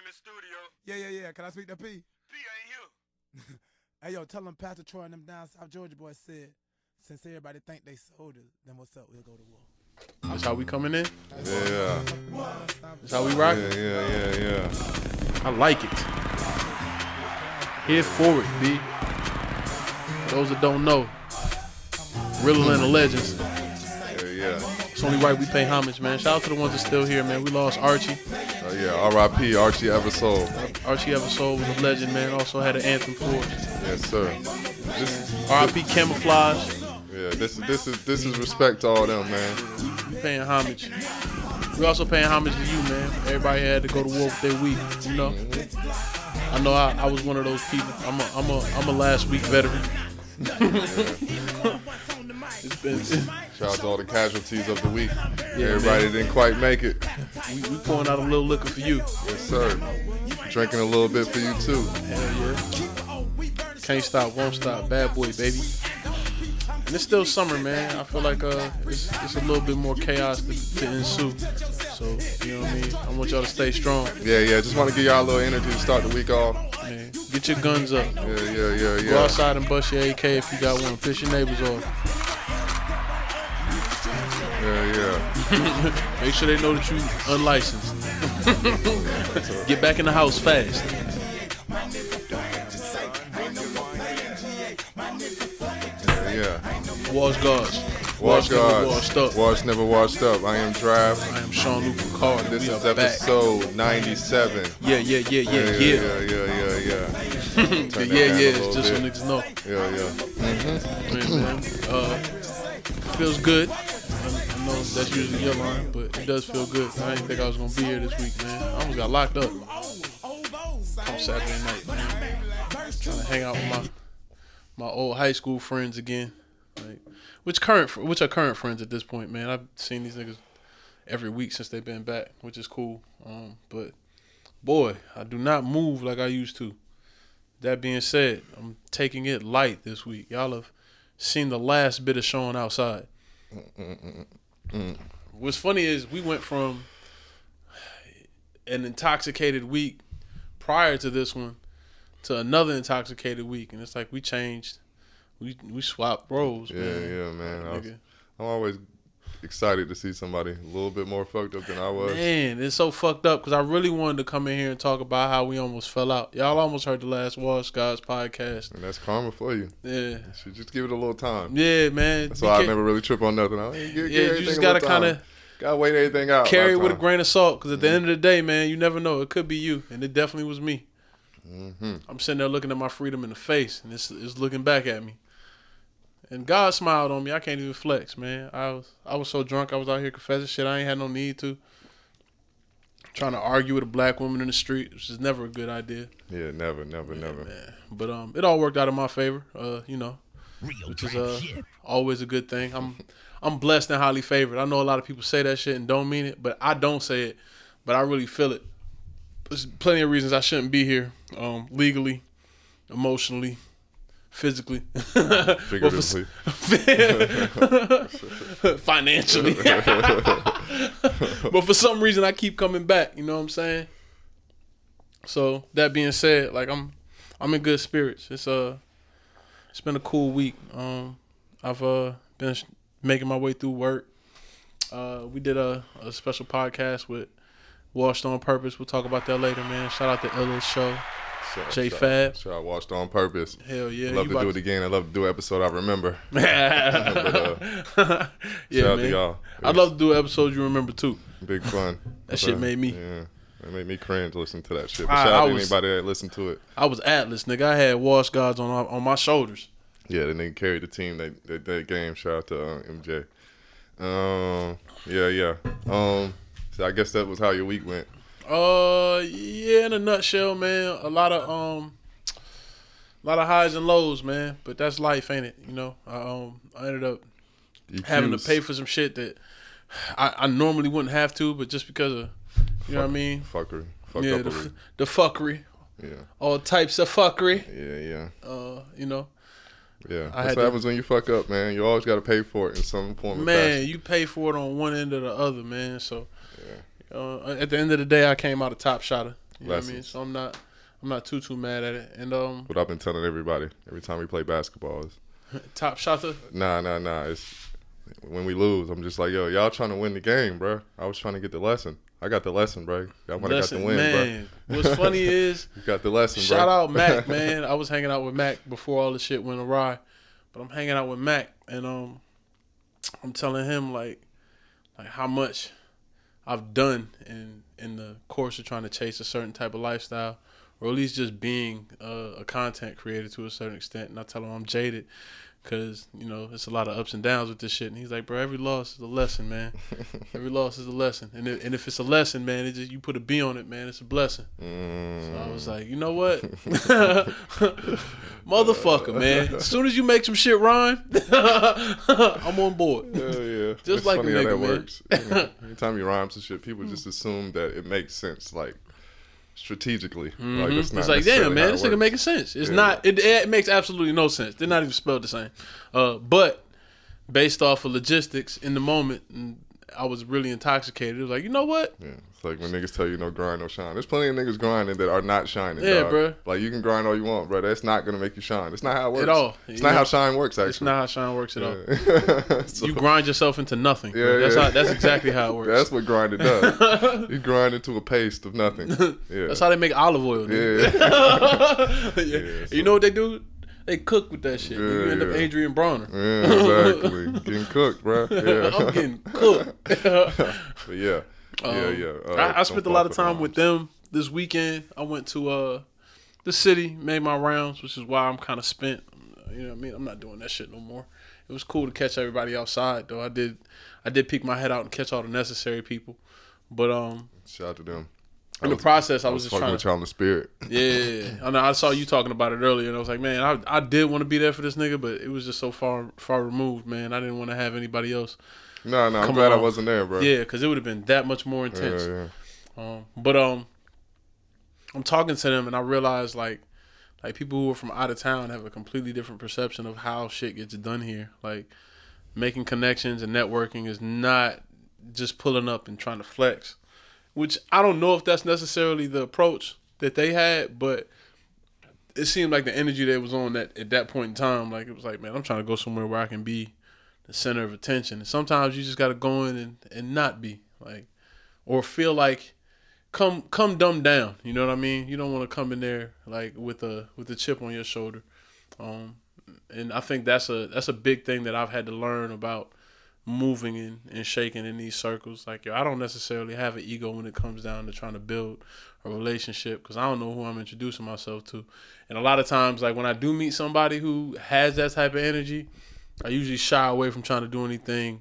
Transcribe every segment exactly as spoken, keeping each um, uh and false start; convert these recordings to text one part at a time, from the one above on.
in the studio. Yeah, yeah, yeah. Can I speak to P? P ain't here. Hey, yo, tell them Pastor Troy and them down South Georgia boys said, since everybody think they soldiers, then what's up? We'll go to war. That's how we coming in? Yeah. That's how we rock? Yeah, yeah, yeah, yeah. I like it. Here for it, B. For those that don't know, Real Atlanta Legends. Yeah, yeah. It's only right we pay homage, man. Shout out to the ones that's still here, man. We lost Archie. Uh, yeah, R I P Archie Eversole. Archie Eversole was a legend, man. Also had an anthem for us. Yes, sir. This, R I P Camouflage. yeah, this is this is this is respect to all them, man. We paying homage. We also paying homage to you, man. Everybody had to go to war with their week, you know. I know I, I was one of those people. I'm a I'm a I'm a last week veteran. It's been Shout out to all the casualties of the week. Yeah, Everybody man. didn't quite make it. we, we pouring out a little liquor for you. Yes, sir. Drinking a little bit for you too. Hell yeah. Can't stop, won't stop. Bad boy, baby. And it's still summer, man. I feel like uh, it's, it's a little bit more chaos to, to ensue. So, you know what I mean? I want y'all to stay strong. Yeah, yeah. Just want to give y'all a little energy to start the week off. Man, get your guns up. Yeah, yeah, yeah, yeah. Go outside and bust your A K if you got one. Piss your neighbors off. Yeah, yeah. Make sure they know that you unlicensed. Get back in the house fast. Yeah, yeah. Wash guards. Wash never guards. washed up. Wash never washed up. I am Drive. I am Sean Luke Picard. This We is are back. episode ninety-seven. Yeah, yeah, yeah, yeah, Yeah, yeah. yeah, yeah, yeah, yeah. The Turn that yeah, down yeah, a it's little just so bit. niggas know. Yeah, yeah. Man, man. Uh, feels good. I, I know that's usually your line, but it does feel good. I didn't think I was gonna be here this week, man. I almost got locked up on Saturday night, man. Trying to hang out with my my old high school friends again, like which current which are current friends at this point, man. I've seen these niggas every week since they've been back, which is cool. Um, but boy, I do not move like I used to. That being said, I'm taking it light this week. Y'all have seen the last bit of Sean outside. Mm. What's funny is we went from an intoxicated week prior to this one to another intoxicated week, and it's like we changed, we we swapped roles. Yeah, man. yeah, man. I was, Nigga. I'm always excited to see somebody a little bit more fucked up than I was. Man, it's so fucked up because I really wanted to come in here and talk about how we almost fell out. Y'all almost heard the last Wash Guys podcast. And that's karma for you. Yeah, You should just give it a little time. yeah, man. That's Be why I ca- never really trip on nothing. I, give, give Yeah, you everything just a gotta little time. kind of Gotta wait everything out. carry it lot with a of grain of salt because at the end of the day, man, you never know. It could be you, and it definitely was me. Mm-hmm. I'm sitting there looking at my freedom in the face, and it's, it's looking back at me. And God smiled on me. I can't even flex, man. I was I was so drunk. I was out here confessing shit I ain't had no need to. Trying to argue with a black woman in the street, which is never a good idea. Yeah, never, never, never. Man. But um, it all worked out in my favor. Uh, you know, which is uh always a good thing. I'm I'm blessed and highly favored. I know a lot of people say that shit and don't mean it, but I don't say it. But I really feel it. There's plenty of reasons I shouldn't be here, um, legally, emotionally, physically, Figuratively. financially. But for some reason, I keep coming back. You know what I'm saying? So that being said, like I'm, I'm in good spirits. It's uh, it's been a cool week. Um, I've uh been sh- making my way through work. Uh, we did a, a special podcast with Washed on Purpose. We'll talk about that later, man. Shout out to Illest Show. Shout- J shout- Fab. Shout out Washed on Purpose. Hell yeah. Love you to about do it again. I love to do an episode I remember. yeah, Shout out to man. y'all. I'd love to do an episode you remember too. Big fun. That shit made me- Yeah. It made me cringe listening to that shit. But I- shout out I to was- anybody that listened to it. I was Atlas, nigga. I had Wash Gods on on my shoulders. Yeah, the nigga carried the team that that, that game. Shout out to uh, M J. Um, yeah, yeah. Um, so I guess that was how your week went. Uh, yeah, in a nutshell, man. A lot of um, a lot of highs and lows, man. But that's life, ain't it? You know. I, um, I ended up E Qs. having to pay for some shit that I, I normally wouldn't have to, but just because of, you know what I mean? Fuckery. Fuck Yeah, up the, f- the fuckery, Yeah, all types of fuckery. yeah, yeah. Uh, you know, Yeah, I that's had what to- happens when you fuck up, man. You always got to pay for it in some form or man, fashion. you pay for it on one end or the other, man. So, Yeah. uh, at the end of the day, I came out a top shotter. You know what I mean? So I'm not, I'm not too too mad at it. And um, what I've been telling everybody every time we play basketball is, top shotter. Nah, nah, nah. It's when we lose, I'm just like, yo, y'all trying to win the game, bro. I was trying to get the lesson. I got the lesson, bro. Y'all might have got the win, man, bro. What's funny is you got the lesson, bro. Shout out Mac, man. I was hanging out with Mac before all the shit went awry, but I'm hanging out with Mac, and um, I'm telling him like, like how much I've done in in the course of trying to chase a certain type of lifestyle, or at least just being a, a content creator to a certain extent. And I tell him I'm jaded. Cause you know it's a lot of ups and downs with this shit, and he's like, "Bro, every loss is a lesson, man. Every loss is a lesson, and if, and if it's a lesson, man, it just you put a B on it, man. It's a blessing." Mm. So I was like, you know what, motherfucker, man. As soon as you make some shit rhyme, I'm on board. Hell yeah, just it's like funny a nigga, how that man. works. Anytime you rhyme some shit, people just assume that it makes sense, like. Strategically, mm-hmm. like it's, not it's like, damn, man, this nigga nigga making sense. It's yeah. not. It, it makes absolutely no sense. They're not even spelled the same. Uh, but based off of logistics in the moment, I was really intoxicated. It was like, you know what? Yeah, it's like when niggas tell you no grind, no shine. There's plenty of niggas grinding that are not shining. Yeah, dog. bro. Like you can grind all you want, bro. That's not gonna make you shine. That's not how it works At all. It's You not know, how shine works. Actually, it's not how shine works at yeah. all. So, you grind yourself into nothing. Yeah, Bro. That's yeah. how. That's exactly how it works. That's what grinding does. You grind into a paste of nothing. Yeah. That's how they make olive oil. Dude. Yeah. yeah. Yeah, so. You know what they do? They cook with that shit. Yeah, you end yeah. up Adrian Bronner. Yeah, exactly. Getting cooked, bro. Yeah. I'm getting cooked. But yeah, Um, yeah, yeah. Uh, I, I spent a don't lot of fall for time with rhymes. them this weekend. I went to uh, the city, made my rounds, which is why I'm kind of spent. You know what I mean? I'm not doing that shit no more. It was cool to catch everybody outside, though. I did, I did peek my head out and catch all the necessary people. But um, Shout out to them. in I the was- process, I I was was just fucking trying with to. y'all in the spirit. Yeah, I know. I saw you talking about it earlier, and I was like, man, I I did want to be there for this nigga, but it was just so far far removed, man. I didn't want to have anybody else. No, no, I'm Come glad I on. wasn't there, bro. Yeah, because it would have been that much more yeah, intense. yeah. Um, but um, I'm talking to them and I realize like, like people who are from out of town have a completely different perception of how shit gets done here. Like, making connections and networking is not just pulling up and trying to flex, which I don't know if that's necessarily the approach that they had, but it seemed like the energy that was on that at that point in time, like it was like, man, I'm trying to go somewhere where I can be the center of attention. And sometimes you just got to go in and, and not be like, or feel like come come dumbed down. You know what I mean? You don't want to come in there like with a with a chip on your shoulder. Um, and I think that's a that's a big thing that I've had to learn about moving and, and shaking in these circles. Like, yo, I don't necessarily have an ego when it comes down to trying to build a relationship because I don't know who I'm introducing myself to. And a lot of times, like when I do meet somebody who has that type of energy, I usually shy away from trying to do anything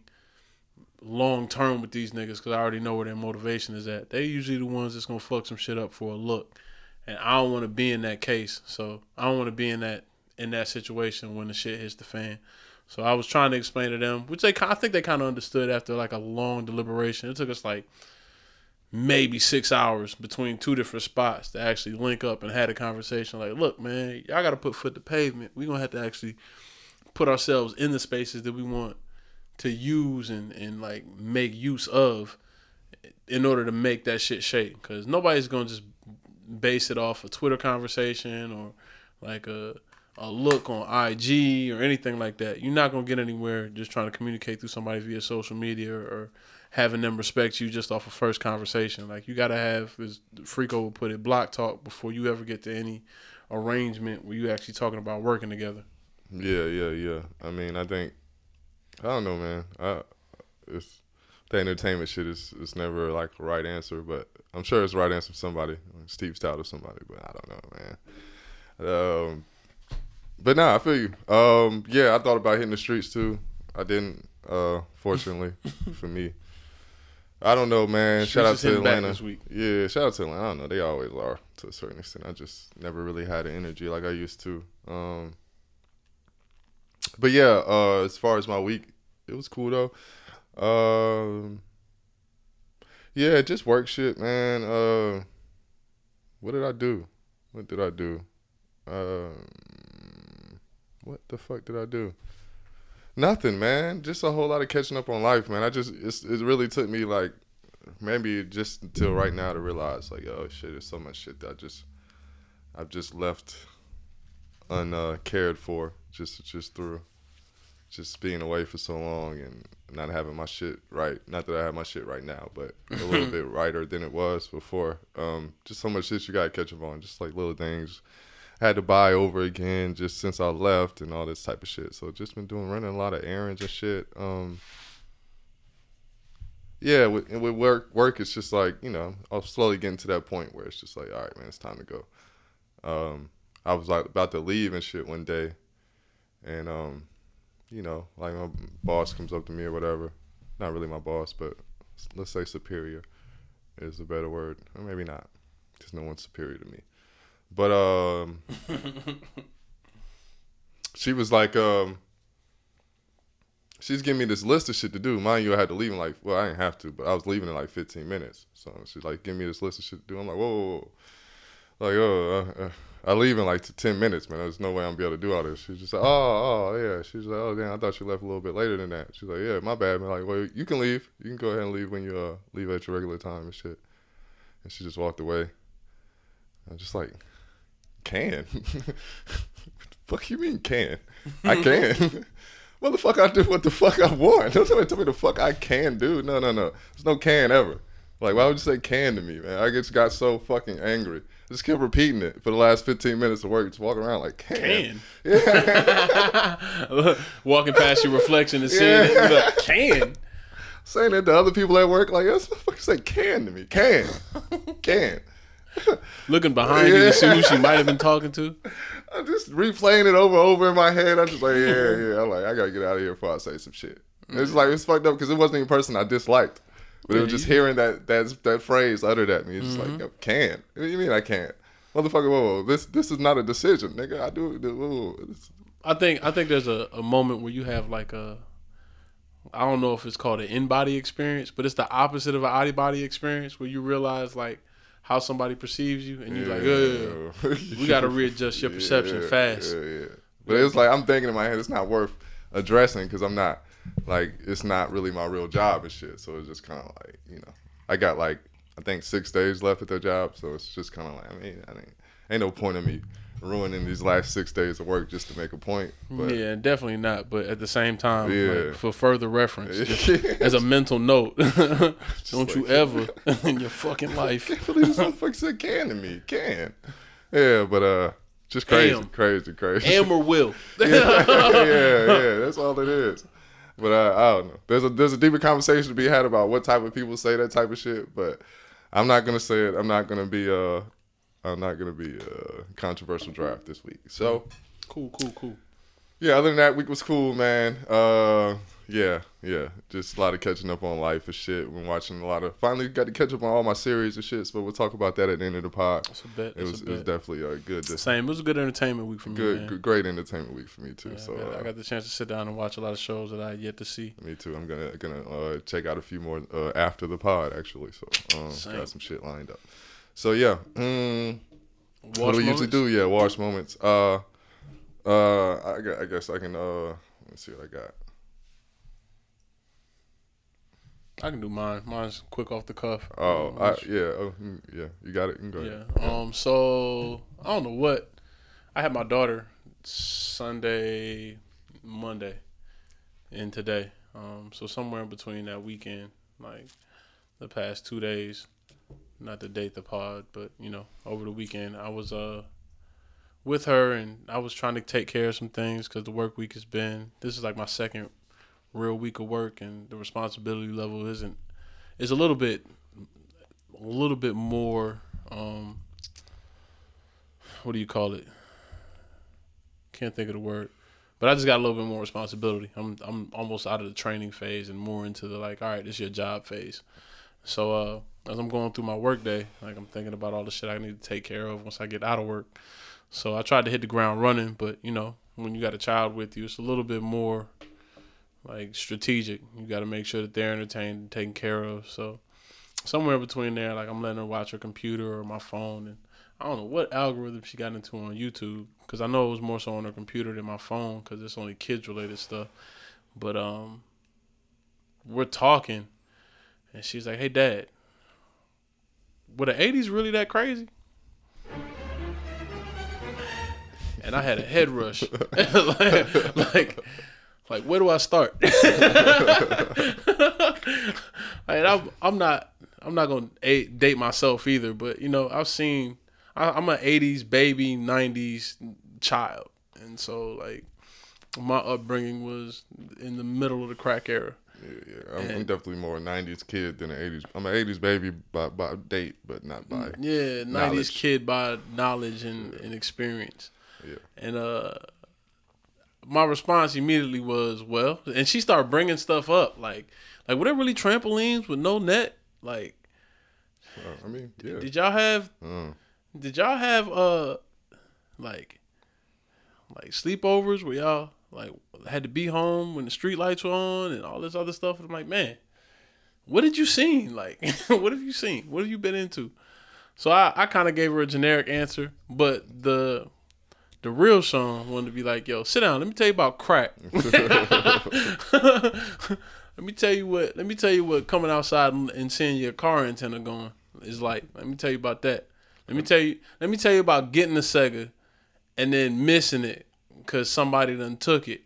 long term with these niggas because I already know where their motivation is at. They usually the ones that's gonna fuck some shit up for a look, and I don't want to be in that case. So I don't want to be in that in that situation when the shit hits the fan. So I was trying to explain to them, which they I think they kind of understood after like a long deliberation. It took us like maybe six hours between two different spots to actually link up and had a conversation. Like, look, man, y'all got to put foot to pavement. We're gonna have to actually put ourselves in the spaces that we want to use and, and like make use of in order to make that shit shake. Because nobody's going to just base it off a Twitter conversation or like a, a look on I G or anything like that. You're not going to get anywhere just trying to communicate through somebody via social media or, or having them respect you just off a first conversation. Like, you got to have, as Freako would put it, block talk before you ever get to any arrangement where you actually talking about working together. Yeah, yeah, yeah. I mean, I think I don't know, man. I it's the entertainment shit is is never like a right answer, but I'm sure it's the right answer for somebody, Steve Stout or somebody, but I don't know, man. Um, but nah, I feel you. Um, yeah, I thought about hitting the streets too. I didn't, uh, fortunately for me. I don't know, man. Streets Shout out is to hitting back Atlanta. this week. Yeah, shout out to Atlanta. I don't know. They always are to a certain extent. I just never really had the energy like I used to. Um, but yeah, uh, as far as my week, it was cool though. Um, yeah, just work shit, man. Uh, what did I do? What did I do? Um, what the fuck did I do? Nothing, man. Just a whole lot of catching up on life, man. I just it's, it really took me like maybe just until right now to realize like, oh shit, there's so much shit that I just I've just left uncared uh, for just just through just being away for so long and not having my shit right. Not that I have my shit right now, but a little bit righter than it was before. Um, just so much shit you gotta catch up on, just like little things. I had to buy over again just since I left and all this type of shit. So just been doing running a lot of errands and shit. Um, yeah, with, and with work, work it's just like, you know, I'm slowly getting to that point where it's just like, all right, man, it's time to go. Um, I was like about to leave and shit one day, and um, you know, like my boss comes up to me or whatever. Not really my boss, but let's say superior is a better word, or maybe not, because no one's superior to me. But um, she was like, um, she's giving me this list of shit to do. Mind you, I had to leave in like, well, I didn't have to, but I was leaving in like fifteen minutes. So she's like, give me this list of shit to do. I'm like, whoa, whoa, whoa. Like, oh, uh, uh, I leave in like ten minutes, man. There's no way I'm gonna be able to do all this. She's just like, oh, oh, yeah. She's like, oh, damn, I thought you left a little bit later than that. She's like, yeah, my bad, man. Like, well, you can leave. You can go ahead and leave when you uh, leave at your regular time and shit. And she just walked away. I'm just like, can? What the fuck you mean can? I can. What the fuck I do? What the fuck I want? Don't somebody tell me the fuck I can do. No, no, no. There's no can ever. Like, why would you say can to me, man? I just got so fucking angry. I just kept repeating it for the last fifteen minutes of work. Just walking around like, can. Can. Yeah. Walking past your reflection and seeing yeah. it, like, can. Saying it to other people at work, like, what the fuck you say can to me? Can. Can. Looking behind yeah. you to see who she might have been talking to. I'm just replaying it over and over in my head. I'm just like, yeah, yeah. I'm like, I gotta get out of here before I say some shit. Mm-hmm. It's like, it's fucked up because it wasn't even a person I disliked. But yeah, it was just hearing that that that phrase uttered at me. It's just mm-hmm. like, can. What do you mean I can't? Motherfucker, whoa, whoa, this this is not a decision, nigga. I do it. Whoa, whoa. I think I think there's a, a moment where you have like a, I don't know if it's called an in-body experience, but it's the opposite of an out-of-body experience where you realize like how somebody perceives you, and you're yeah. like, oh, we got to readjust your perception yeah, fast. Yeah, yeah. But it's like, I'm thinking in my head, it's not worth addressing because I'm not, like, it's not really my real job and shit. So it's just kind of like, you know, I got like, I think six days left at their job. So it's just kind of like, I mean, I mean, ain't no point in me ruining these last six days of work just to make a point. But yeah, definitely not. But at the same time, yeah. like, for further reference, just as a mental note, don't like, you ever in your fucking life. I can't believe this motherfucker said can to me. Can. Yeah, but uh, just crazy, Am. crazy, crazy. Am or will. yeah, yeah, yeah, that's all it is. But uh, I don't know. There's a there's a deeper conversation to be had about what type of people say that type of shit. But I'm not gonna say it. I'm not gonna be uh. I'm not going to be a controversial draft this week. So, cool, cool, cool. Yeah, other than that, week was cool, man. Uh, yeah, yeah. Just a lot of catching up on life and shit. Been watching a lot of, finally got to catch up on all my series and shit, but we'll talk about that at the end of the pod. That's a bet. It was, a it was bet. definitely uh, good. To, Same. It was a good entertainment week for me, good, man. Good, great entertainment week for me, too. Yeah, so I got, uh, I got the chance to sit down and watch a lot of shows that I had yet to see. Me, too. I'm going to gonna, uh, check out a few more uh, after the pod, actually. So, um, got some shit lined up. So, yeah. Mm, Watch what do we moments? usually do? Yeah, watch moments. Uh, uh, I, guess, I guess I can. Uh, let's see what I got. I can do mine. Mine's quick off the cuff. Oh, um, I, yeah, oh, yeah. You got it. You can go yeah. ahead. Um. So I don't know what. I had my daughter Sunday, Monday, and today. Um. So somewhere in between that weekend, like the past two days. Not to date the pod, but, you know, over the weekend, I was uh with her, and I was trying to take care of some things because the work week has been, this is like my second real week of work, and the responsibility level isn't, is a little bit, a little bit more, um, what do you call it? Can't think of the word. But I just got a little bit more responsibility. I'm I'm almost out of the training phase and more into the, like, all right, this is your job phase. So, uh, as I'm going through my work day, like I'm thinking about all the shit I need to take care of once I get out of work. So I tried to hit the ground running, but you know, when you got a child with you, it's a little bit more like strategic. You got to make sure that they're entertained and taken care of. So somewhere between there, like I'm letting her watch her computer or my phone, and I don't know what algorithm she got into on YouTube, because I know it was more so on her computer than my phone, because it's only kids related stuff. But um, we're talking. And she's like, "Hey, Dad, were the eighties really that crazy?" And I had a head rush. like, like, like, where do I start? Like, I'm, I'm not, I'm not gonna date myself either. But you know, I've seen. I, I'm an eighties baby, nineties child, and so like, my upbringing was in the middle of the crack era. Yeah, yeah. I'm, I'm definitely more a nineties kid than an eighties. I'm an eighties baby by, by date, but not by yeah, nineties knowledge. kid by knowledge and, and experience. Yeah. And uh, my response immediately was, well, and she started bringing stuff up like, like were there really trampolines with no net? Like, Uh, I mean, yeah. did y'all have, Uh, did y'all have uh, like, like sleepovers where y'all like had to be home when the street lights were on and all this other stuff? And I'm like, man, what did you seen? Like, what have you seen? What have you been into? So I, I kind of gave her a generic answer, but the the real Sean wanted to be like, yo, sit down. Let me tell you about crack. Let me tell you what. Let me tell you what coming outside and, and seeing your car antenna going is like. Let me tell you about that. Let me tell you. Let me tell you about getting the Sega and then missing it because somebody done took it,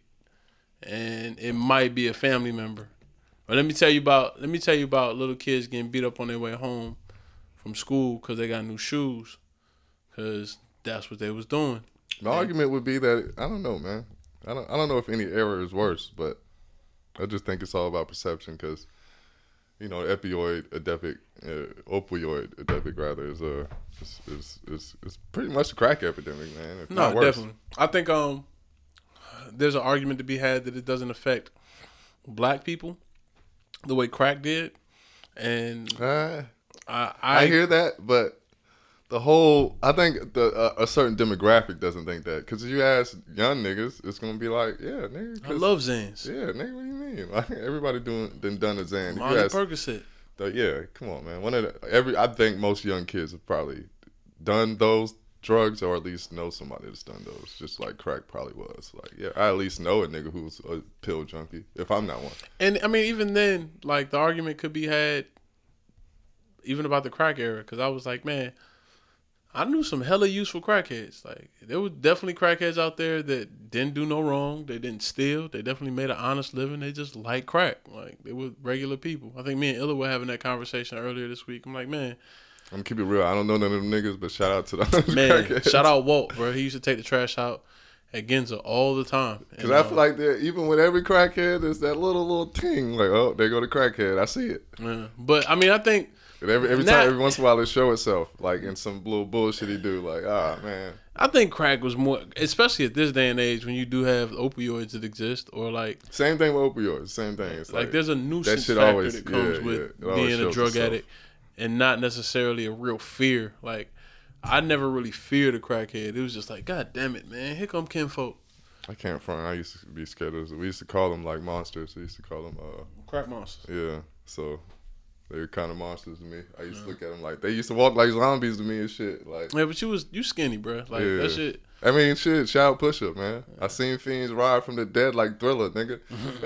and it might be a family member. But let me tell you about. Let me tell you about little kids getting beat up on their way home from school because they got new shoes, because that's what they was doing. my Man. argument would be that I don't know, man. I don't. I don't know if any era is worse, but I just think it's all about perception because, you know, opioid epidemic, uh, opioid epidemic rather is a is, is is is pretty much a crack epidemic, man. If No, not worse. definitely. I think um, there's an argument to be had that it doesn't affect black people the way crack did, and Uh, I I, I, hear that, but the whole I think the uh, a certain demographic doesn't think that because if you ask young niggas, it's gonna be like, yeah, nigga. I 'cause- love Zans. Yeah, nigga, what do you mean? Like everybody doing done done a Xan. If you Monty ask- Percocet. the- yeah, come on, man. One of the, every I think most young kids have probably done those drugs or at least know somebody that's done those. Just like crack probably was. Like, yeah, I at least know a nigga who's a pill junkie if I'm not one. And I mean, even then, like the argument could be had, even about the crack era, because I was like, man, I knew some hella useful crackheads. Like there were definitely crackheads out there that didn't do no wrong. They didn't steal. They definitely made an honest living. They just liked crack. Like they were regular people. I think me and Illa were having that conversation earlier this week. I'm like, man, I'm gonna keep it real. I don't know none of them niggas, but shout out to those man, crackheads. shout out Walt, bro. He used to take the trash out at Ginza all the time. Because I feel like that even with every crackhead, there's that little little ting like, oh, there go the crackhead. I see it. Yeah. But I mean, I think. And every every Now- time, every once in a while, it show itself like in some little bullshit he do. Like, ah, man. I think crack was more, especially at this day and age when you do have opioids that exist, or like, Same thing with opioids. Same thing. It's like, like, there's a nuisance shit factor always- that comes yeah, with yeah. It always being a shows drug itself. addict, and not necessarily a real fear. Like, I never really feared a crackhead. It was just like, God damn it, man, here come kinfolk. I can't front. I used to be scared of. We used to call them like monsters. We used to call them, uh, Crack monsters. yeah. So they were kind of monsters to me. I used to look at them like they used to walk like zombies to me and shit. Like, Yeah, but you was you skinny, bro. Like Yeah. that shit. I mean, shit. Shout out Push Up, man. I seen fiends ride from the dead like Thriller, nigga.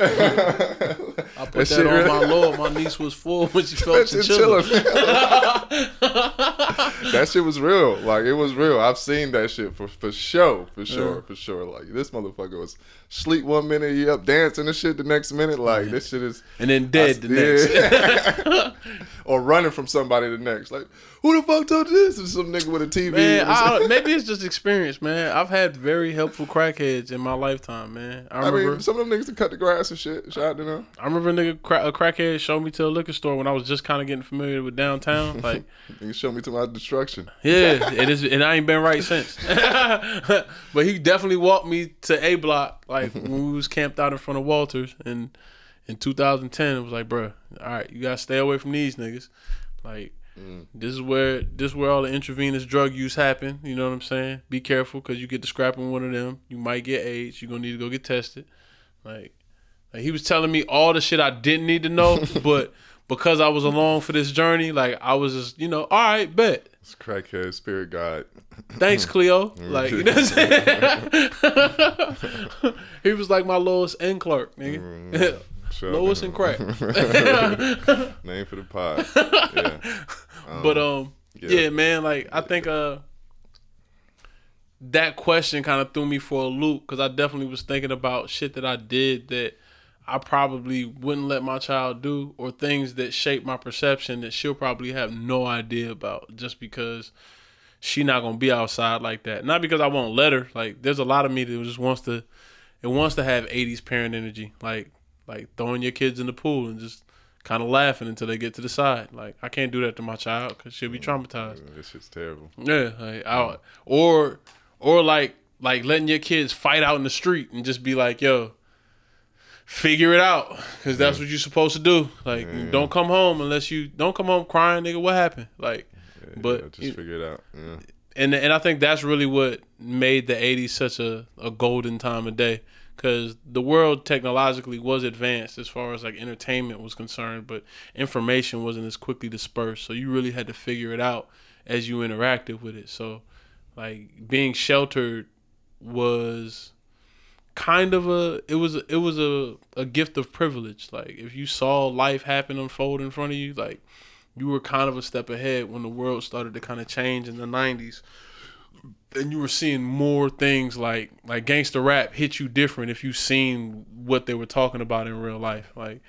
I put that, on my lord. My niece was full when she felt That shit chinchilla. chillin'. That shit was real. Like, it was real. I've seen that shit for for sure. For sure. Yeah. For sure. Like, this motherfucker was sleep one minute, he up dancing and shit the next minute. Like, this shit is... And then dead I- the next. yeah. Or running from somebody the next. Like, who the fuck told this? It's some nigga with a T V. Man, I, maybe it's just experience, man. I've had very helpful crackheads in my lifetime, man. I I remember, mean, some of them niggas to cut the grass and shit. Shout out to them. I remember a nigga, cra- a crackhead showed me to a liquor store when I was just kind of getting familiar with downtown. Like, You show me to my destruction. yeah, it is, and I ain't been right since. But he definitely walked me to A Block, like when we was camped out in front of Walters, and in two thousand ten, it was like, bruh, all right, you gotta stay away from these niggas. Like, Mm. this is where this is where all the intravenous drug use happen. You know what I'm saying? Be careful, because you get to scrapping one of them, you might get AIDS. You're gonna need to go get tested. Like, like he was telling me all the shit I didn't need to know, but because I was along for this journey, like I was just, you know, all right, bet. It's crackhead, spirit guide. Thanks, Cleo. Like, you know what I'm saying? He was like my Lois N. Clark, nigga. Sure. Lois and Crack. Name for the pod. Yeah. Um, but um, yeah. yeah, man. Like I think uh, that question kind of threw me for a loop because I definitely was thinking about shit that I did that I probably wouldn't let my child do, or things that shape my perception that she'll probably have no idea about, just because she not gonna be outside like that. Not because I won't let her. Like, there's a lot of me that just wants to, it wants to have eighties parent energy, like like throwing your kids in the pool and just kind of laughing until they get to the side. Like, I can't do that to my child because she'll be traumatized. This shit's terrible. Yeah, like, I, or or like like letting your kids fight out in the street and just be like, yo, figure it out, because that's yeah. what you're supposed to do. Like, yeah. don't come home unless you don't come home crying, nigga. What happened? Like, yeah, but yeah, just you, figure it out. Yeah. And and I think that's really what made the eighties such a, a golden time of day, because the world technologically was advanced as far as like entertainment was concerned, but information wasn't as quickly dispersed. So you really had to figure it out as you interacted with it. So like being sheltered was kind of a it was it was a, a gift of privilege. Like, if you saw life happen unfold in front of you, like, you were kind of a step ahead when the world started to kind of change in the nineties, and you were seeing more things like like gangster rap hit you different if you seen what they were talking about in real life. Like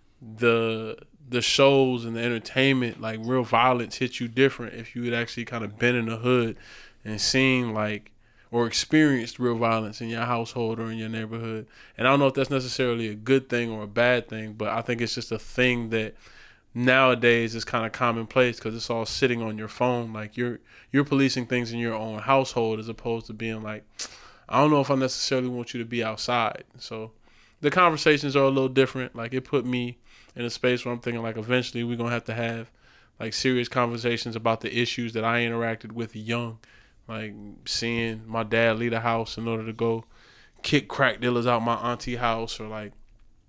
the the shows and the entertainment, like real violence hit you different if you had actually kind of been in the hood and seen like or experienced real violence in your household or in your neighborhood. And I don't know if that's necessarily a good thing or a bad thing, but I think it's just a thing that nowadays is kind of commonplace because it's all sitting on your phone. Like, you're you're policing things in your own household as opposed to being like, I don't know if I necessarily want you to be outside. So the conversations are a little different. Like, it put me in a space where I'm thinking like eventually we're going to have to have like serious conversations about the issues that I interacted with young. Like seeing my dad leave the house in order to go kick crack dealers out my auntie house, or like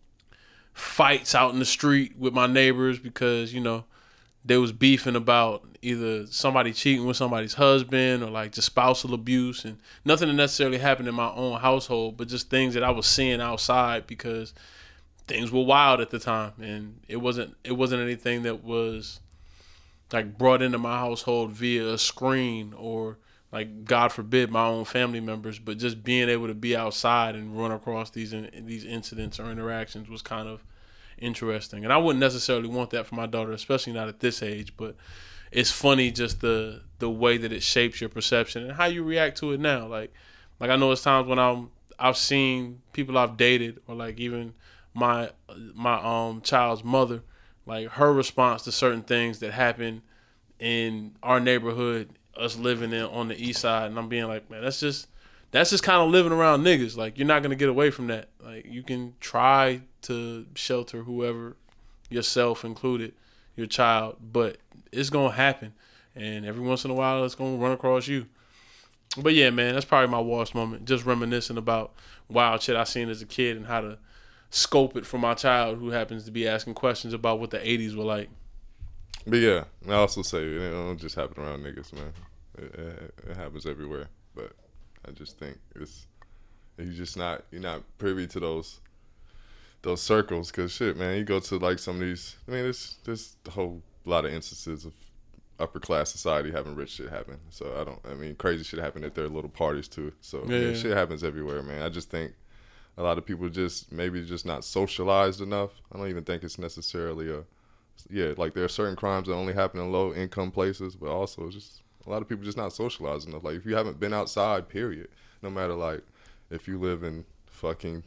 fights out in the street with my neighbors because, you know, they was beefing about either somebody cheating with somebody's husband or like just spousal abuse, and nothing that necessarily happened in my own household, but just things that I was seeing outside because things were wild at the time, and it wasn't it wasn't anything that was like brought into my household via a screen or like, God forbid, my own family members, but just being able to be outside and run across these in, these incidents or interactions was kind of interesting. And I wouldn't necessarily want that for my daughter, especially not at this age, but it's funny just the the way that it shapes your perception and how you react to it now. Like, like I know it's times when I'm I've seen people I've dated, or like even my my um child's mother, like her response to certain things that happen in our neighborhood, us living in on the east side, and I'm being like, man, that's just that's just kind of living around niggas. Like, you're not gonna get away from that. Like, you can try to shelter whoever, yourself included, your child, but it's gonna happen, and every once in a while it's gonna run across you. But yeah, man, that's probably my worst moment, just reminiscing about wild shit I seen as a kid and how to scope it for my child who happens to be asking questions about what the eighties were like. But yeah, I also say it don't just happen around niggas, man. It, it, it happens everywhere. But I just think it's you just not you're not privy to those those circles, because shit, man, you go to like some of these. I mean, there's there's a whole lot of instances of upper class society having rich shit happen. So I don't. I mean, crazy shit happen at their little parties too. So yeah, yeah, shit happens everywhere, man. I just think a lot of people just maybe just not socialized enough. I don't even think it's necessarily a Yeah, like there are certain crimes that only happen in low income places, but also just a lot of people just not socialized enough. Like, if you haven't been outside, period, no matter like if you live in fucking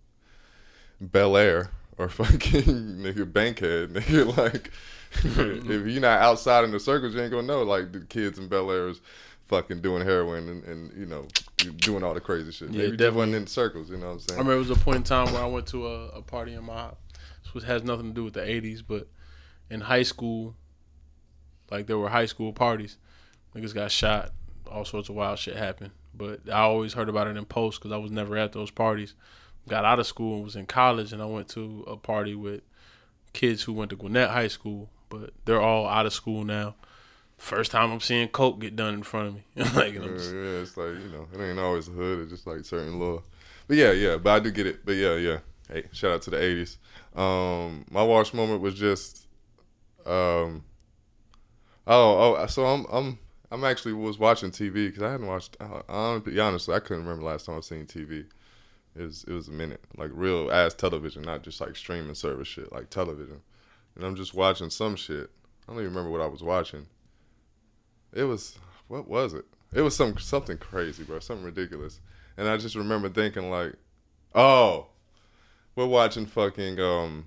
Bel Air or fucking nigga Bankhead, nigga, like if you're not outside in the circles, you ain't gonna know like the kids in Bel Air is fucking doing heroin and, and you know doing all the crazy shit. Yeah, Maybe you just wasn't in circles, you know what I'm saying? I remember it was a point in time where I went to a, a party in my, which has nothing to do with the eighties, but in high school, like there were high school parties. Niggas got shot. All sorts of wild shit happened. But I always heard about it in post because I was never at those parties. Got out of school and was in college, and I went to a party with kids who went to Gwinnett High School, but they're all out of school now. First time I'm seeing coke get done in front of me. like, yeah, just, yeah, it's like, you know, it ain't always the hood. It's just like certain little. But yeah, yeah. But I do get it. But yeah, yeah. Hey, shout out to the eighties. Um, my watch moment was just, um, oh, oh, so I'm, I'm, I'm actually was watching T V because I hadn't watched. I, I'll be honest, I couldn't remember the last time I seen T V. It was, it was a minute, like real ass television, not just like streaming service shit, like television. And I'm just watching some shit. I don't even remember what I was watching. It was, what was it? It was some something crazy, bro, something ridiculous. And I just remember thinking like, oh. We're watching fucking, um,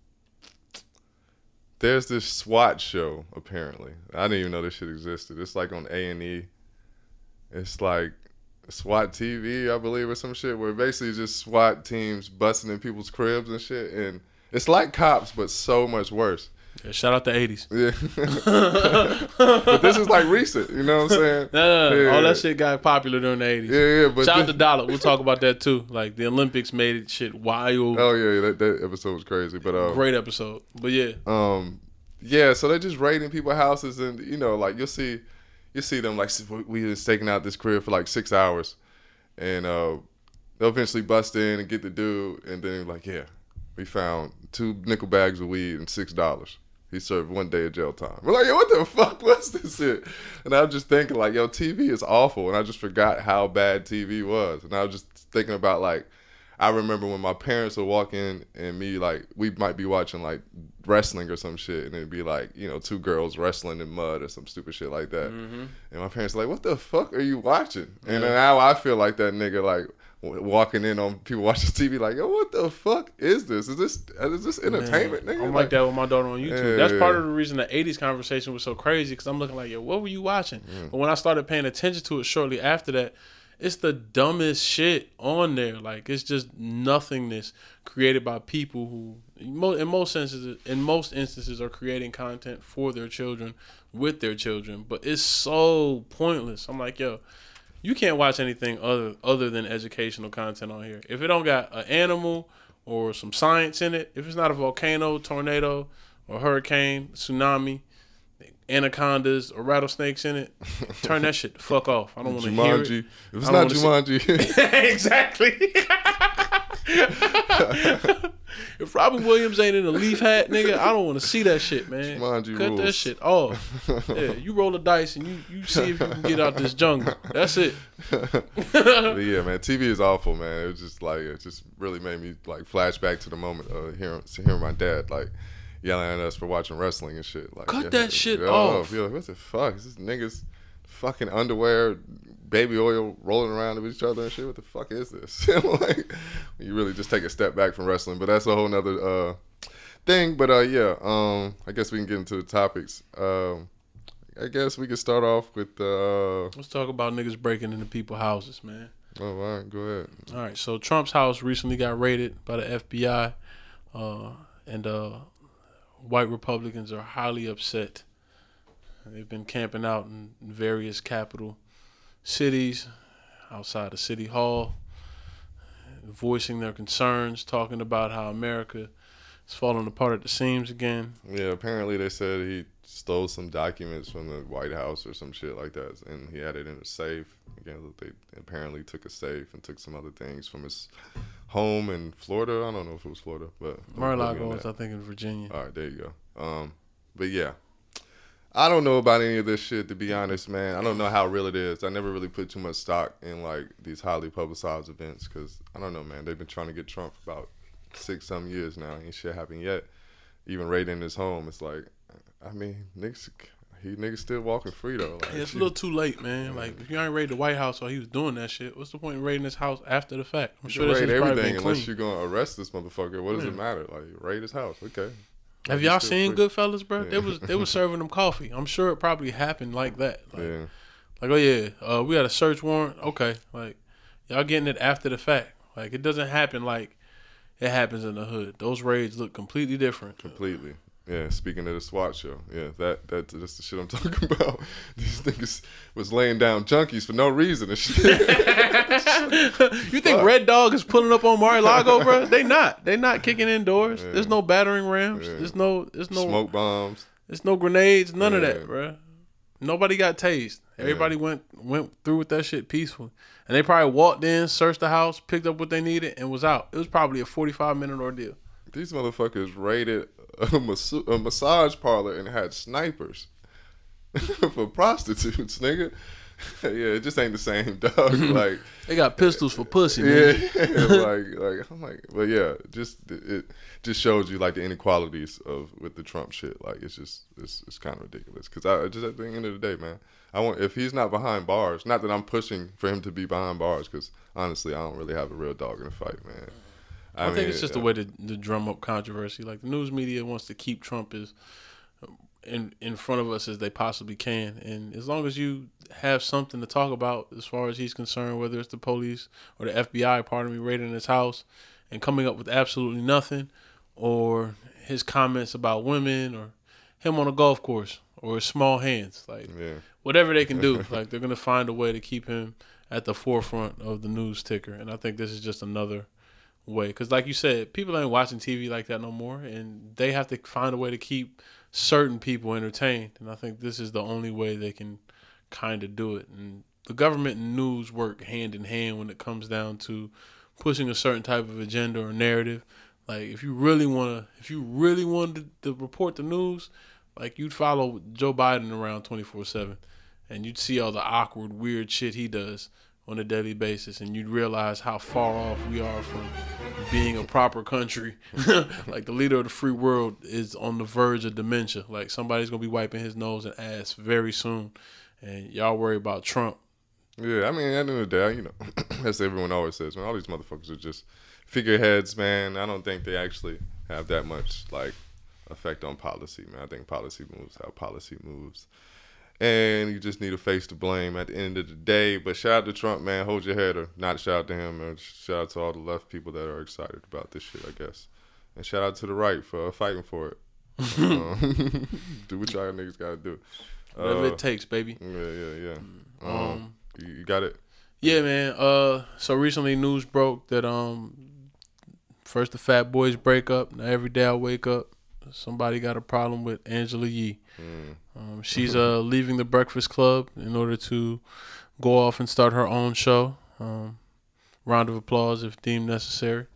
there's this SWAT show, apparently. I didn't even know this shit existed. It's like on A and E. It's like SWAT T V, I believe, or some shit, where basically just SWAT teams busting in people's cribs and shit. And it's like Cops, but so much worse. Yeah, shout out the eighties. Yeah. But this is like recent, you know what I'm saying? No, no, no. Yeah. All that shit got popular during the eighties. Yeah, yeah. But shout this, out to Dollar. We'll talk about that too. Like the Olympics made it shit wild. Oh yeah, that, that episode was crazy. But um, great episode. But yeah. Um, yeah. So they're just raiding people's houses, and you know, like you'll see, you see them like we was staking out this crib for like six hours, and uh, they'll eventually bust in and get the dude, and then like, yeah, we found two nickel bags of weed and six dollars. He served one day of jail time. We're like, yo, what the fuck was this shit? And I'm just thinking, like, yo, T V is awful. And I just forgot how bad T V was. And I was just thinking about, like, I remember when my parents would walk in and me, like, we might be watching, like, wrestling or some shit. And it'd be, like, you know, two girls wrestling in mud or some stupid shit like that. Mm-hmm. And my parents were like, what the fuck are you watching? Yeah. And then now I feel like that nigga, like, walking in on people watching T V like, yo, what the fuck is this? Is this is this entertainment, Man, nigga? I'm like, like that with my daughter on YouTube. Yeah, That's yeah, part yeah. of the reason the eighties conversation was so crazy, because I'm looking like, yo, what were you watching? Mm. But when I started paying attention to it shortly after that, it's the dumbest shit on there. Like, it's just nothingness created by people who, in most senses, in most instances, are creating content for their children, with their children. But it's so pointless. I'm like, yo, you can't watch anything other other than educational content on here. If it don't got an animal or some science in it, if it's not a volcano, tornado, or hurricane, tsunami, anacondas or rattlesnakes in it, turn that shit the fuck off. I don't want to hear it. If it's not Jumanji. Exactly. If Robin Williams ain't in a leaf hat, nigga, I don't want to see that shit, man. Jumanji Cut rules. that shit off. Yeah, you roll the dice and you, you see if you can get out this jungle. That's it. But yeah, man, T V is awful, man. It was just like, it just really made me like flash back to the moment of hearing, hearing my dad like yelling at us for watching wrestling and shit. Like, Cut yeah, that shit yeah, off. Like, what the fuck? Is this niggas fucking underwear, baby oil rolling around with each other and shit? What the fuck is this? Like, you really just take a step back from wrestling, but that's a whole nother uh, thing. But uh, yeah, um, I guess we can get into the topics. Um, I guess we can start off with. Uh, Let's talk about niggas breaking into people's houses, man. Oh, all right, go ahead. All right, so Trump's house recently got raided by the F B I, uh, and uh, white Republicans are highly upset. They've been camping out in various capital cities, outside of City Hall, voicing their concerns, talking about how America is falling apart at the seams again. Yeah, apparently they said he stole some documents from the White House or some shit like that, and he had it in a safe. Again, they apparently took a safe and took some other things from his home in Florida. I don't know if it was Florida, but Mar-a-Lago was, I think, in Virginia. All right, there you go. Um, but yeah, I don't know about any of this shit, to be honest, man. I don't know how real it is. I never really put too much stock in like these highly publicized events because I don't know, man. They've been trying to get Trump for about six some years now. Ain't shit happened yet. Even raiding his home, it's like, I mean, niggas, he niggas still walking free though. Like, yeah, it's a little too late, man. Like, if you ain't raided the White House while he was doing that shit, what's the point in raiding his house after the fact? I'm you sure can this raid shit's probably everything been unless clean. you're gonna arrest this motherfucker. What does Yeah. it matter? Like, raid his house, okay. Have He's y'all still seen free. Goodfellas, bro? Yeah. They was they was serving them coffee. I'm sure it probably happened like that. Like, Yeah. like oh yeah, uh, we got a search warrant. Okay, like y'all getting it after the fact. Like, it doesn't happen like it happens in the hood. Those raids look completely different. Completely. Yeah, speaking of the SWAT show, yeah, that, that that's the shit I'm talking about. These niggas was laying down junkies for no reason and shit. You think Red Dog is pulling up on Mar-a-Lago, bro? They not. They not kicking indoors. Yeah. There's no battering rams. Yeah. There's no. There's no Smoke bombs. There's no grenades. None of Yeah. that, bro. Nobody got tased. Everybody yeah. went went through with that shit peacefully. And they probably walked in, searched the house, picked up what they needed, and was out. It was probably a forty-five minute ordeal. These motherfuckers raided a, mas- a massage parlor and had snipers for prostitutes, nigga. Yeah, it just ain't the same, dog. Like they got pistols for pussy, man. Yeah, like, like I'm like, but yeah, just it just shows you like the inequalities of with the Trump shit. Like it's just it's it's kind of ridiculous. Because I just at the end of the day, man, I want if he's not behind bars. Not that I'm pushing for him to be behind bars, because honestly, I don't really have a real dog in the fight, man. I, I mean, think it's just uh, a way to, to drum up controversy. Like the news media wants to keep Trump as in in front of us as they possibly can, and as long as you have something to talk about as far as he's concerned, whether it's the police or the F B I, pardon me, raiding his house and coming up with absolutely nothing, or his comments about women, or him on a golf course, or his small hands, like yeah. whatever they can do, like they're gonna find a way to keep him at the forefront of the news ticker. And I think this is just another way, because like you said, people ain't watching T V like that no more, and they have to find a way to keep certain people entertained, and I think this is the only way they can kind of do it. And the government and news work hand in hand when it comes down to pushing a certain type of agenda or narrative. Like if you really want to, if you really wanted to, to report the news, like you'd follow Joe Biden around twenty-four seven, and you'd see all the awkward, weird shit he does on a daily basis, and you'd realize how far off we are from being a proper country. Like the leader of the free world is on the verge of dementia. Like somebody's gonna be wiping his nose and ass very soon, and y'all worry about Trump. Yeah, I mean, at the end of the day, you know, as everyone always says, man, all these motherfuckers are just figureheads, man. I don't think they actually have that much like effect on policy, man. I think policy moves how policy moves. And you just need a face to blame at the end of the day. But shout out to Trump, man. Hold your head, or not shout out to him. Or shout out to all the left people that are excited about this shit, I guess. And shout out to the right for fighting for it. um, do what y'all niggas gotta do. Whatever uh, it takes, baby. Yeah, yeah, yeah. Um, um, you, you got it? Yeah, man. Uh, so recently news broke that um, first the Fat Boys break up. Now every day I wake up, somebody got a problem with Angela Yee. Mm. Um, she's uh, leaving the Breakfast Club in order to go off and start her own show. Um, round of applause if deemed necessary.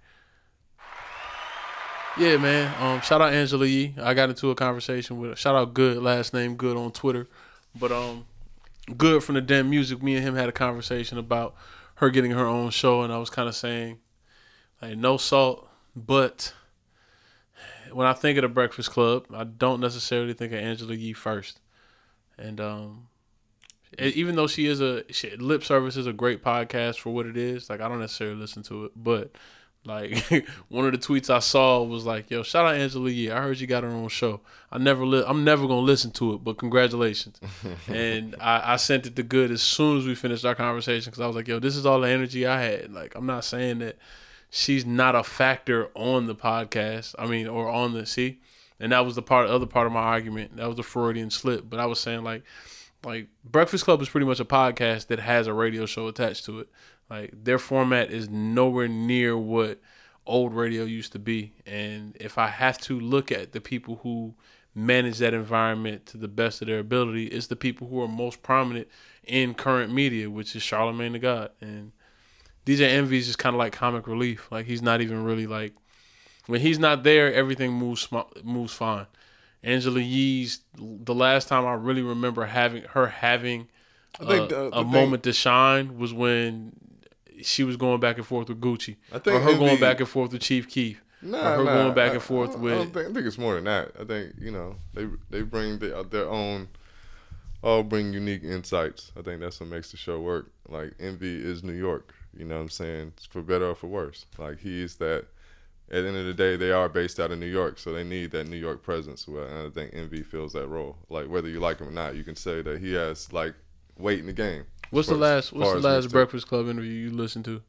Yeah, man. Um, shout out Angela Yee. I got into a conversation with her. Shout out Good, last name Good on Twitter. But um, Good from the Damn Music, me and him had a conversation about her getting her own show, and I was kind of saying, like, no salt, but when I think of the Breakfast Club, I don't necessarily think of Angela Yee first. And um, even though she is a she, Lip Service is a great podcast for what it is, like I don't necessarily listen to it, but like one of the tweets I saw was like, "Yo, shout out Angela Yee. I heard you got her own show. I never li- I'm never gonna listen to it, but congratulations." And I, I sent it to Good as soon as we finished our conversation, because I was like, "Yo, this is all the energy I had." Like I'm not saying that she's not a factor on the podcast. I mean, or on the see, and that was the part, other part of my argument. That was the Freudian slip. But I was saying like, like Breakfast Club is pretty much a podcast that has a radio show attached to it. Like their format is nowhere near what old radio used to be. And if I have to look at the people who manage that environment to the best of their ability, it's the people who are most prominent in current media, which is Charlamagne the God. And D J Envy is just kind of like comic relief. Like he's not even really like, when he's not there, everything moves moves fine. Angela Yee's, the last time I really remember having her having a, the, the a moment to shine was when she was going back and forth with Gucci. I think or her Envy, going back and forth with Chief Keef. Nah, or her nah, going back I, and forth I with. I, don't think, I think it's more than that. I think, you know, they they bring the, their own, all bring unique insights. I think that's what makes the show work. Like Envy is New York. You know what I'm saying? For better or for worse. Like he is that. At the end of the day, they are based out of New York, so they need that New York presence. Well, and I think Envy fills that role. Like whether you like him or not, you can say that he has like weight in the game. What's the last What's the last Breakfast Club interview you listened to?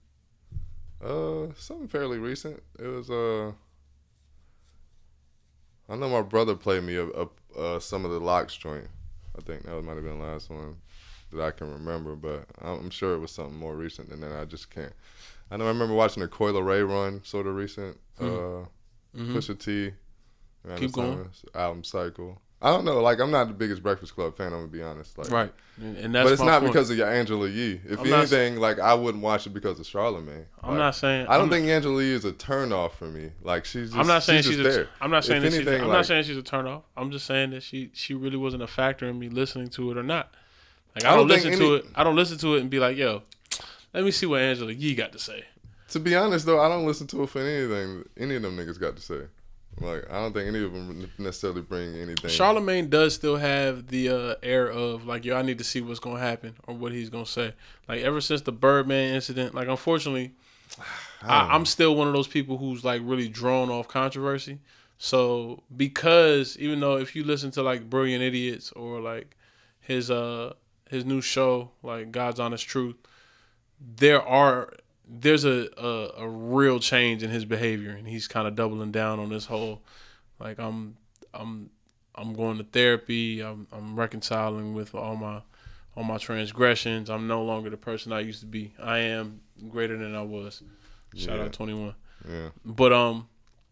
Uh, something fairly recent. It was uh, I know my brother played me a, a, uh some of the Locks joint. I think that might have been the last one that I can remember, but I'm sure it was something more recent than that. I just can't. I know I remember watching the Coil Ray run, sort of recent. Mm-hmm. Uh, mm-hmm. Pusha T. Keep going. Album Cycle. I don't know. Like, I'm not the biggest Breakfast Club fan. I'm gonna be honest. Like, right, and, and that's but it's my not point. because of your Angela Yee. If I'm not anything, like I wouldn't watch it because of Charlamagne. I'm Like, not saying I don't I'm think Angela Yee is a turnoff for me. Like she's. Just, I'm not saying she's, she's, just a, there. I'm not saying If that she's. anything, I'm like, not saying she's a turnoff. I'm just saying that she she really wasn't a factor in me listening to it or not. Like I, I don't, don't think listen any- to it. I don't listen to it and be like, yo, let me see what Angela Yee got to say. To be honest, though, I don't listen to it for anything any of them niggas got to say. Like, I don't think any of them necessarily bring anything. Charlamagne does still have the uh, air of, like, yo, I need to see what's going to happen or what he's going to say. Like, ever since the Birdman incident, like, unfortunately, I, I'm still one of those people who's, like, really drawn off controversy. So, because, even though if you listen to, like, Brilliant Idiots or, like, his uh his new show, like, God's Honest Truth, there are... There's a, a, a real change in his behavior, and he's kind of doubling down on this whole, like I'm I'm I'm going to therapy. I'm I'm reconciling with all my all my transgressions. I'm no longer the person I used to be. I am greater than I was. Shout Yeah. out twenty-one. Yeah. But um,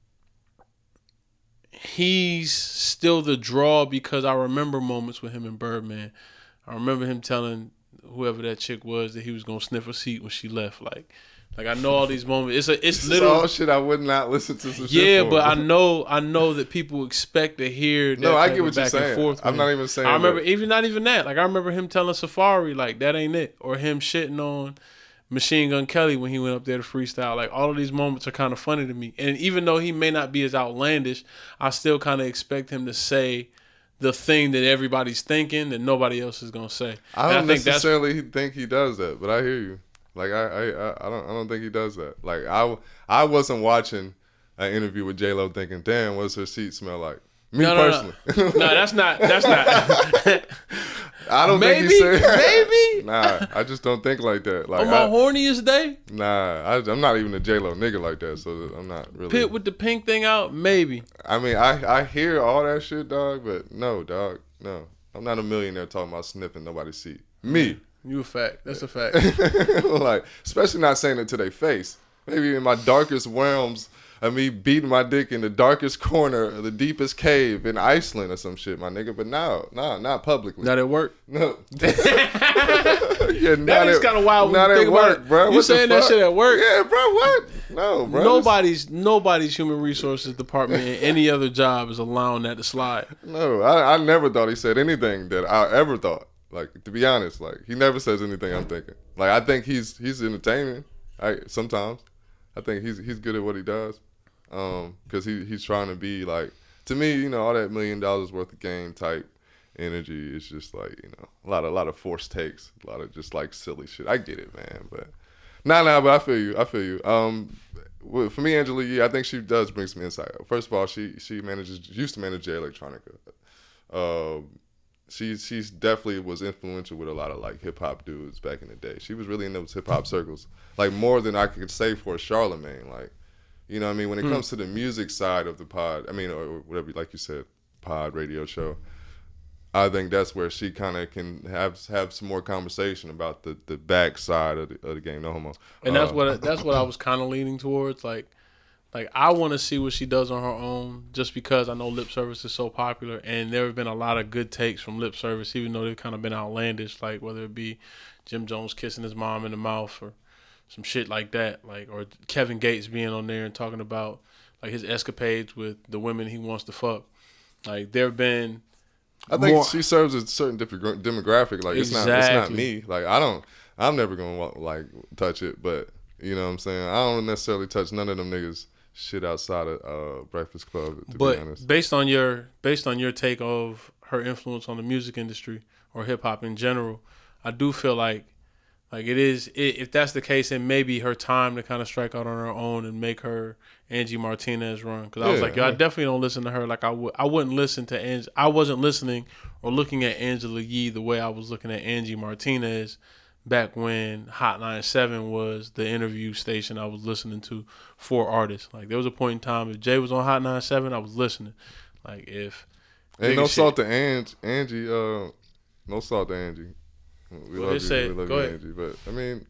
he's still the draw because I remember moments with him and Birdman. I remember him telling whoever that chick was that he was gonna sniff a seat when she left. Like, like I know all these moments. It's a, it's This literally is all shit I would not listen to. Some yeah, shit for. but I know, I know that people expect to hear. That No, I type get of what you're back and saying. forth I'm with not him. even saying I remember that. even not even that. Like I remember him telling Safari like that ain't it, or him shitting on Machine Gun Kelly when he went up there to freestyle. Like all of these moments are kind of funny to me. And even though he may not be as outlandish, I still kind of expect him to say the thing that everybody's thinking that nobody else is gonna say. I And don't think that's necessarily think he does that, but I hear you. Like I, I, I- I don't, I don't think he does that. Like I, I wasn't watching an interview with J Lo thinking, "Damn, what's her seat smell like?" Me no, no, no. personally, no, that's not. That's not. I don't maybe, think he said. maybe. Nah, I just don't think like that. Like On my I, horniest day, nah, I, I'm not even a J Lo nigga like that, so I'm not really. Pit with the pink thing out, maybe. I mean, I, I hear all that shit, dog, but no, dog, no. I'm not a millionaire talking about sniffing nobody's seat. Me. You a fact. That's a fact. Like, especially not saying it to their face. Maybe in my darkest realms of me beating my dick in the darkest corner of the deepest cave in Iceland or some shit, my nigga. But no, no, not publicly. Not at work. No. Yeah, That is kind of wild when not you at think about work, it. bro. You What the saying that fuck? shit at work? Yeah, bro. What? No, bro. Nobody's nobody's human resources department in any other job is allowing that to slide. No, I, I never thought he said anything that I ever thought. Like, to be honest, like he never says anything I'm thinking. Like I think he's he's entertaining. I sometimes I think he's he's good at what he does. Um, because he he's trying to be like, to me, you know, all that million dollars worth of game type energy is just like, you know, a lot of a lot of forced takes, a lot of just like silly shit. I get it, man, but nah, nah, but I feel you. I feel you. Um, well, for me, Angela Yee, I think she does bring some insight. First of all, she she manages used to manage Jay Electronica. Um. She she's definitely was influential with a lot of like hip hop dudes back in the day. She was really in those hip hop circles, like more than I could say for Charlamagne. Like, you know what I mean? When it Hmm. comes to the music side of the pod, I mean, or whatever, like you said, pod radio show, I think that's where she kind of can have have some more conversation about the the back side of the, of the game. No homo. And that's Uh, what that's what I was kind of leaning towards. Like, like I want to see what she does on her own, just because I know Lip Service is so popular, and there have been a lot of good takes from Lip Service, even though they've kind of been outlandish. Like whether it be Jim Jones kissing his mom in the mouth or some shit like that, like or Kevin Gates being on there and talking about like his escapades with the women he wants to fuck. Like there have been. I think more- she serves a certain different demographic. Like it's not it's not Exactly. me. Like I don't I'm never gonna wa- like touch it, but you know what I'm saying? I don't necessarily touch none of them niggas shit outside of uh, Breakfast Club, to be But honest. based on your based on your take of her influence on the music industry or hip hop in general, I do feel like like it is i if that's the case, it may be her time to kind of strike out on her own and make her Angie Martinez run. Because I was Yeah, like, yo, I yeah. definitely don't listen to her like I would. I wouldn't listen to Ange. I wasn't listening or looking at Angela Yee the way I was looking at Angie Martinez back when Hot ninety-seven was the interview station I was listening to for artists. Like there was a point in time if Jay was on Hot ninety-seven, I was listening. Like if Ain't nigga no shit- salt to Angie. Angie, uh, no salt to Angie. We Well, love they you, say- we love go you, ahead. Angie. But I mean,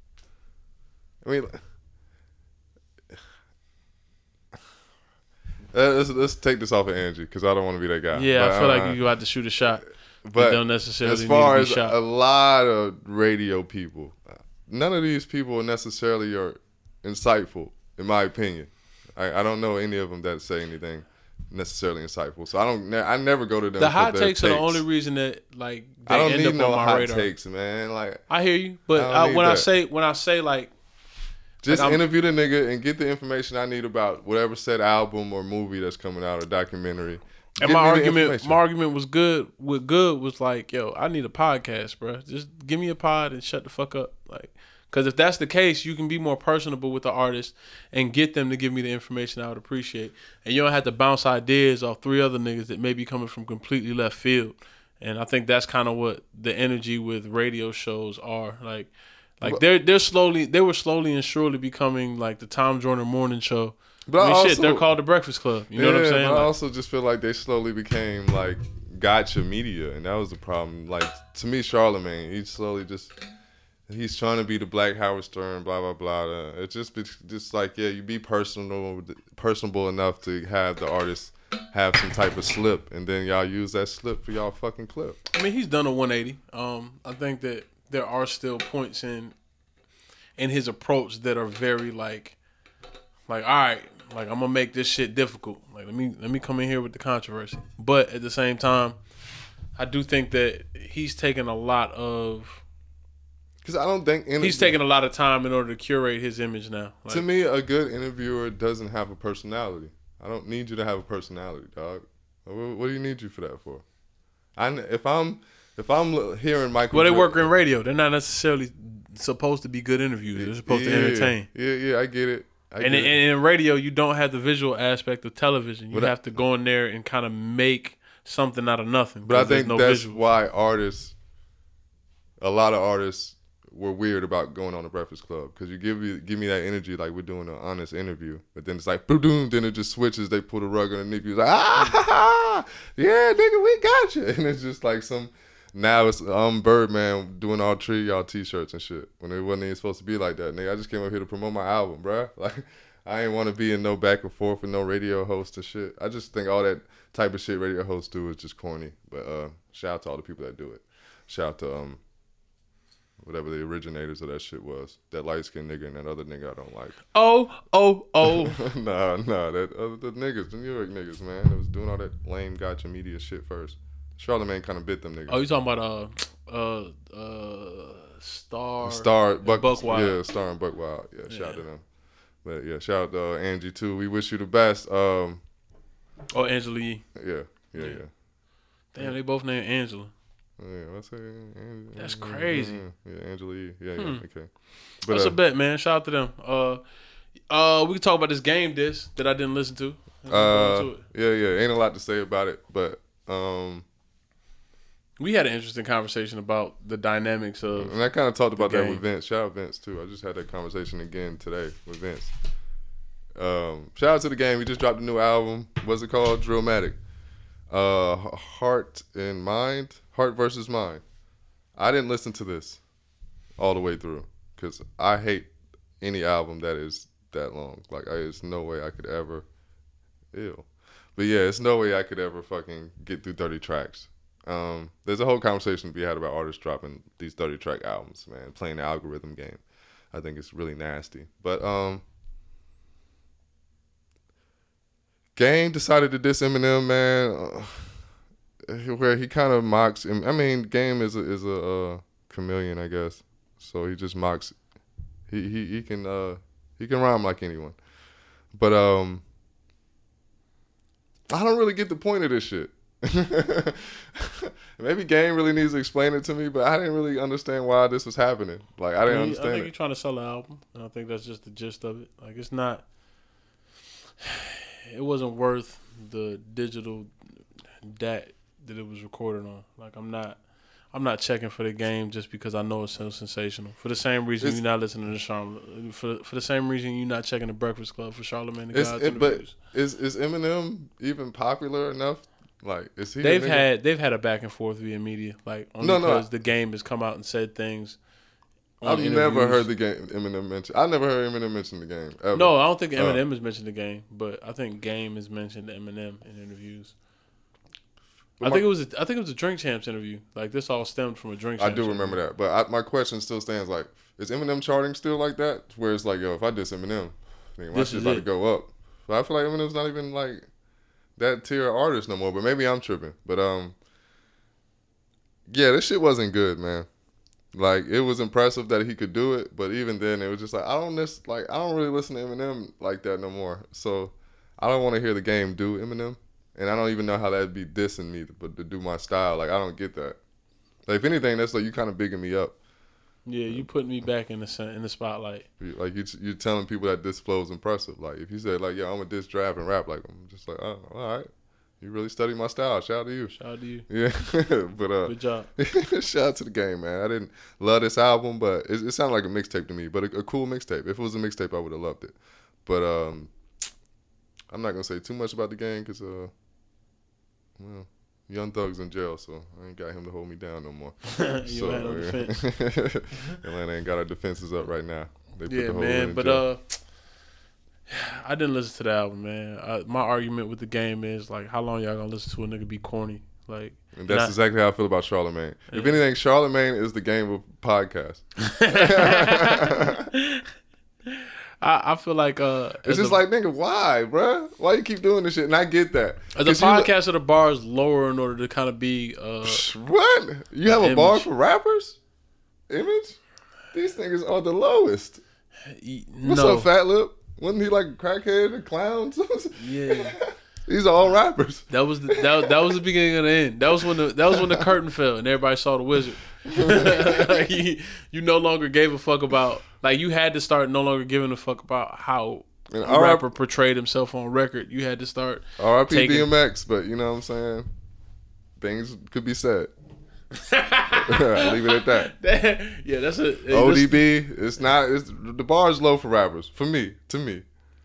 I mean, Uh, let's, let's take this off of Angie because I don't want to be that guy. Yeah, but, I feel uh, like you got to shoot a shot. But you don't necessarily as far need as to be shot. a lot of radio people, none of these people necessarily are insightful, in my opinion. I, I don't know any of them that say anything necessarily insightful. So I don't. I never go to them. The for hot their takes, are the only reason that like they I don't end need up no on my hot radar. takes, man. Like I hear you, but I don't I need when I that. say when I say like. just Like, I'm- interview the nigga and get the information I need about whatever said album or movie that's coming out or documentary. And Give my me the argument, information. my argument was good. What good was like, yo, I need a podcast, bro. Just give me a pod and shut the fuck up, like, because if that's the case, you can be more personable with the artist and get them to give me the information I would appreciate, and you don't have to bounce ideas off three other niggas that may be coming from completely left field. And I think that's kind of what the energy with radio shows are like. Like they're they're slowly they were slowly and surely becoming like the Tom Joyner Morning Show. But I mean, I shit, they're also- called the Breakfast Club. You know yeah, what I'm saying? But I Like, also just feel like they slowly became like gotcha media, and that was the problem. Like to me, Charlemagne, he slowly just he's trying to be the Black Howard Stern, blah blah blah. Uh, It's just be- just like yeah, you be personal, personable enough to have the artist have some type of slip, and then y'all use that slip for y'all fucking clip. I mean, he's done a one eighty. Um, I think that there are still points in in his approach that are very like, like all right, like I'm gonna make this shit difficult. Like let me let me come in here with the controversy. But at the same time, I do think that he's taking a lot of Because I don't think any, he's taking a lot of time in order to curate his image now. Like, to me, a good interviewer doesn't have a personality. I don't need you to have a personality, dog. What, what do you need you for that for? I if I'm if I'm hearing Michael, well, they Jordan- work in radio. They're not necessarily supposed to be good interviews. They're supposed yeah, to entertain. Yeah, yeah, I get it. I And get in, it. and in radio, you don't have the visual aspect of television. You But I- have to go in there and kind of make something out of nothing. But I because there's think no that's visuals. why artists, a lot of artists, were weird about going on the Breakfast Club because you give me give me that energy like we're doing an honest interview, but then it's like boom, then it just switches. They pull the rug underneath you. It's like ah, ha, ha, yeah, nigga, we got you, and it's just like some. Now it's um Birdman doing all three of y'all t-shirts and shit when it wasn't even supposed to be like that, nigga. I just came up here to promote my album, bruh. Like I ain't want to be in no back and forth with no radio host and shit. I just think all that type of shit radio hosts do is just corny. But uh, shout out to all the people that do it. Shout out to um whatever the originators of that shit was. That light skinned nigga and that other nigga I don't like. Oh, oh, oh. nah, nah, that other the niggas, the New York niggas, man, that was doing all that lame gotcha media shit first. Charlemagne kind of bit them niggas. Oh, you talking about uh, uh, uh, Star? Star Buck, Buck Wild. Yeah, Star and Buck Wild. Yeah, shout out to them. But yeah, shout out to uh, Angie too. We wish you the best. Um, Oh, Angela Yee. yeah, yeah, Yeah. yeah. Damn, they both named Angela. Yeah, what's her? Ang- That's Angela- crazy. Yeah, yeah, Angela Yee. Yeah, yeah, Hmm. okay. But That's uh, a bet, man. Shout out to them. Uh, uh, we can talk about this game disc that I didn't listen to. Let's go uh, into it. yeah, yeah. Ain't a lot to say about it, but um, We had an interesting conversation about the dynamics of. and I kind of talked about that game. with Vince. Shout out Vince too. I just had that conversation again today with Vince. Um, shout out to the game. He just dropped a new album. What's it called? Drillmatic. Uh, Heart and Mind. Heart versus Mind. I didn't listen to this all the way through because I hate any album that is that long. Like, I, there's no way I could ever. Ew. But yeah, it's no way I could ever fucking get through thirty tracks. Um, there's a whole conversation to be had about artists dropping these thirty track albums, man, playing the algorithm game. I think it's really nasty. But um, Game decided to diss Eminem, man, uh, where he kind of mocks him. I mean, Game is a, is a uh, chameleon, I guess. So he just mocks. He he he can uh he can rhyme like anyone, but um, I don't really get the point of this shit. Maybe Game really needs to explain it to me, but I didn't really understand why this was happening. Like I didn't I, mean, I understand think it. you're trying to sell an album, and I think that's just the gist of it. Like it's not. It wasn't worth the digital dat that it was recorded on. Like I'm not. I'm not checking for the game just because I know it's so sensational. For the same reason It's- you're not listening to Charlamagne. For for the same reason you're not checking the Breakfast Club for Charlamagne the It's, God's it, but interviews. is is Eminem even popular enough? Like is he? a They've nigga? had they've had a back and forth via media, like only No, no. because the game has come out and said things on I've never interviews. heard the game Eminem mention. I never heard Eminem mention the game. Ever. No, I don't think Uh, Eminem has mentioned the game, but I think Game has mentioned Eminem in interviews. I my- think it was. A, I think it was a Drink Champs interview. Like this all stemmed from a Drink I Champs. do remember that, but I, my question still stands. Like, is Eminem charting still like that? Where it's like, yo, if I diss Eminem, nigga, my This shit's is about to it. go up. But I feel like Eminem's not even like that tier of artist no more. But maybe I'm tripping. But um, yeah, this shit wasn't good, man. Like, it was impressive that he could do it, but even then, it was just like I don't miss, like I don't really listen to Eminem like that no more. So I don't want to hear the game do Eminem, and I don't even know how that'd be dissing me, but to do my style, like I don't get that. Like, if anything, that's like you kind of bigging me up. Yeah, you putting me back in the sun- in the spotlight. You- Like you, you're telling people that this flow is impressive. Like if you said like, "Yo, I'm a diss draft and rap," like I'm just like, "Oh, all right, you really studied my style." Shout out to you. Shout out to you. Yeah, but uh, Good job. shout out to the game, man. I didn't love this album, but it, it sounded like a mixtape to me. But a, a cool mixtape. If it was a mixtape, I would have loved it. But um, I'm not gonna say too much about the game because uh, well, Young Thug's in jail, so I ain't got him to hold me down no more. You so, had no yeah. defense. Atlanta ain't got our defenses up right now. They put Yeah, the whole man. in But jail. uh, I didn't listen to the album, man. Uh, my argument with the game is like, how long y'all gonna listen to a nigga be corny? Like, And that's and I- exactly how I feel about Charlemagne. If Yeah. anything, Charlemagne is the game of podcast. I, I feel like uh, It's as just a, like, nigga, why, bruh? Why you keep doing this shit? And I get that. as a 'Cause you look- podcaster, the bar is lower in order to kind of be. Uh, What? You have a Image. bar for rappers? Image? These niggas are the lowest. y- What's no, up, Fat Lip? Wasn't he like a crackhead, a clown? yeah. These are all rappers. That was the, that, that was the beginning of the end. That was when the that was when the curtain fell and everybody saw the wizard. Like, you, you no longer gave a fuck about, like, you had to start no longer giving a fuck about how And a R I P rapper portrayed himself on record. You had to start. R I P taking- D M X, but you know what I'm saying? Things could be said. I'll leave it at that. Yeah, that's a O D B, it's not. It's the bar is low for rappers. For me, to me.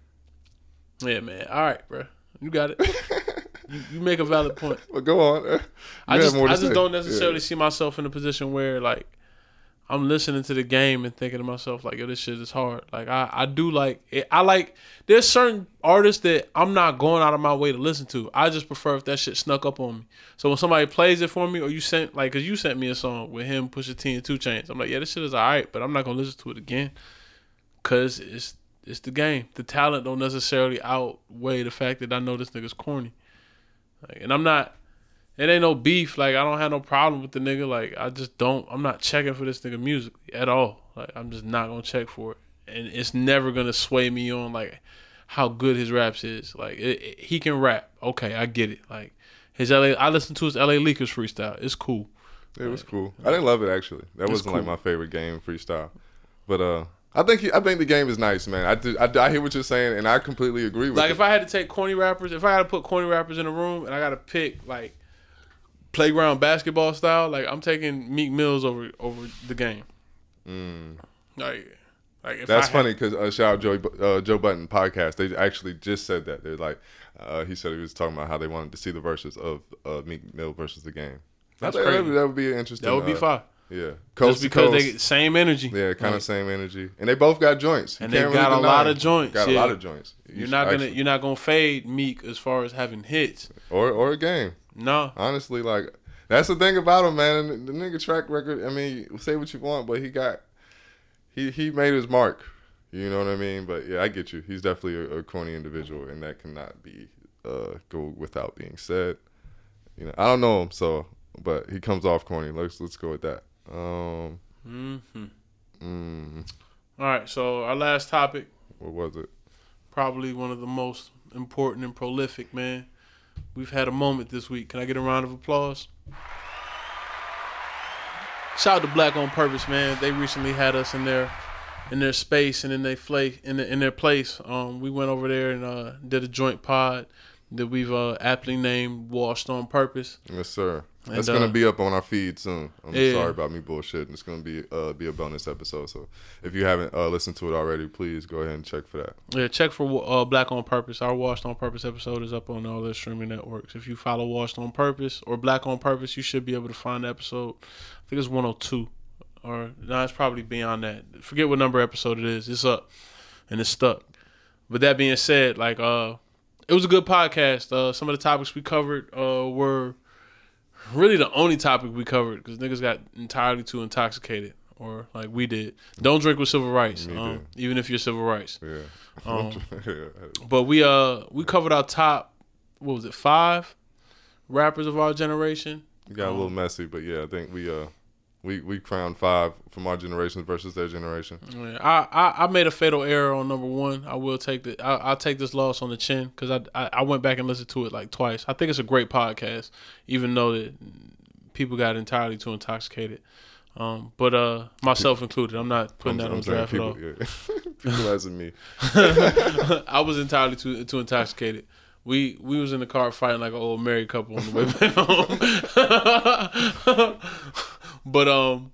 Yeah, man. All right, bro. You got it. you, you make a valid point. But go on. You I have just more to I just say. don't necessarily Yeah. see myself in a position where, like, I'm listening to the game and thinking to myself, like, yo, this shit is hard. Like, I, I do like it. I like, there's certain artists that I'm not going out of my way to listen to. I just prefer if that shit snuck up on me. So when somebody plays it for me, or you sent, like, because you sent me a song with him, Pusha T, and two Chainz, I'm like, yeah, this shit is all right, but I'm not going to listen to it again because it's, it's the game. The talent don't necessarily outweigh the fact that I know this nigga's corny. Like, and I'm not, it ain't no beef. Like, I don't have no problem with the nigga. Like, I just don't, I'm not checking for this nigga musically at all. Like, I'm just not going to check for it. And it's never going to sway me on, like, how good his raps is. Like, it, it, he can rap. Okay, I get it. Like, his L A, I listened to his L A Leakers freestyle. It's cool. It was cool. I didn't love it actually. That It's wasn't like cool. my favorite game freestyle. But uh, I think he, I think the game is nice, man. I, do, I I hear what you're saying, and I completely agree with Like, it. if I had to take corny rappers, if I had to put corny rappers in a room and I got to pick, like, playground basketball style, like, I'm taking Meek Mills over over the game. Mm. Like, like if That's I had- funny because uh, shout out Joey, Bu- uh, Joe Button podcast. They actually just said that. They're like, uh, he said he was talking about how they wanted to see the verses of uh, Meek Mill versus the game. That's I think crazy. That would, that would be an interesting. That would be uh, fire. Yeah, Just coast to because coast. they get same energy. Yeah, kind Like, of same energy, and they both got joints. You And can't they got really a deny lot it. of joints, Got yeah. a lot of joints. You You're should not gonna actually- you're not gonna fade Meek as far as having hits. or or a game. No. Honestly, like that's the thing about him, man. The, the nigga track record. I mean, say what you want, but he got he he made his mark. You know what I mean? But yeah, I get you. He's definitely a, a corny individual, and that cannot be uh, go without being said. You know, I don't know him, so but he comes off corny. Let's let's go with that. Um, Mm-hmm. mm, All right. So our last topic, what was it? probably one of the most important and prolific, man. We've had a moment this week. Can I get a round of applause? Shout out to Black on Purpose, man. They recently had us in their in their space and in their place in, the, in their place. Um, we went over there and uh, did a joint pod that we've uh, aptly named "Washed on Purpose." Yes, sir. That's And, gonna uh, be up on our feed soon. I'm yeah. sorry about me bullshitting. It's gonna be uh be a bonus episode. So if you haven't uh, listened to it already, please go ahead and check for that. Yeah, check for uh, Black on Purpose. Our Washed on Purpose episode is up on all the streaming networks. If you follow Washed on Purpose or Black on Purpose, you should be able to find the episode. I think it's one oh two or no, it's probably beyond that. Forget what number episode it is. It's up, and it's stuck. But that being said, like, uh, it was a good podcast. Uh, some of the topics we covered uh, were really the only topic we covered because niggas got entirely too intoxicated, or like we did. Don't drink with civil rights, um, even if you're civil rights. Yeah. Um, but we uh we covered our top, what was it, five rappers of our generation. It got um, a little messy, but yeah, I think we uh we we crowned five from our generation versus their generation. Yeah, I, I, I made a fatal error on number one. I will take the I, I'll take this loss on the chin because I, I I went back and listened to it like twice. I think it's a great podcast, even though that people got entirely too intoxicated. Um, but uh, myself included, I'm not putting I'm, that on the draft people, at all. Yeah. People as in me. I was entirely too too intoxicated. We we was in the car fighting like an old married couple on the way back home. But um,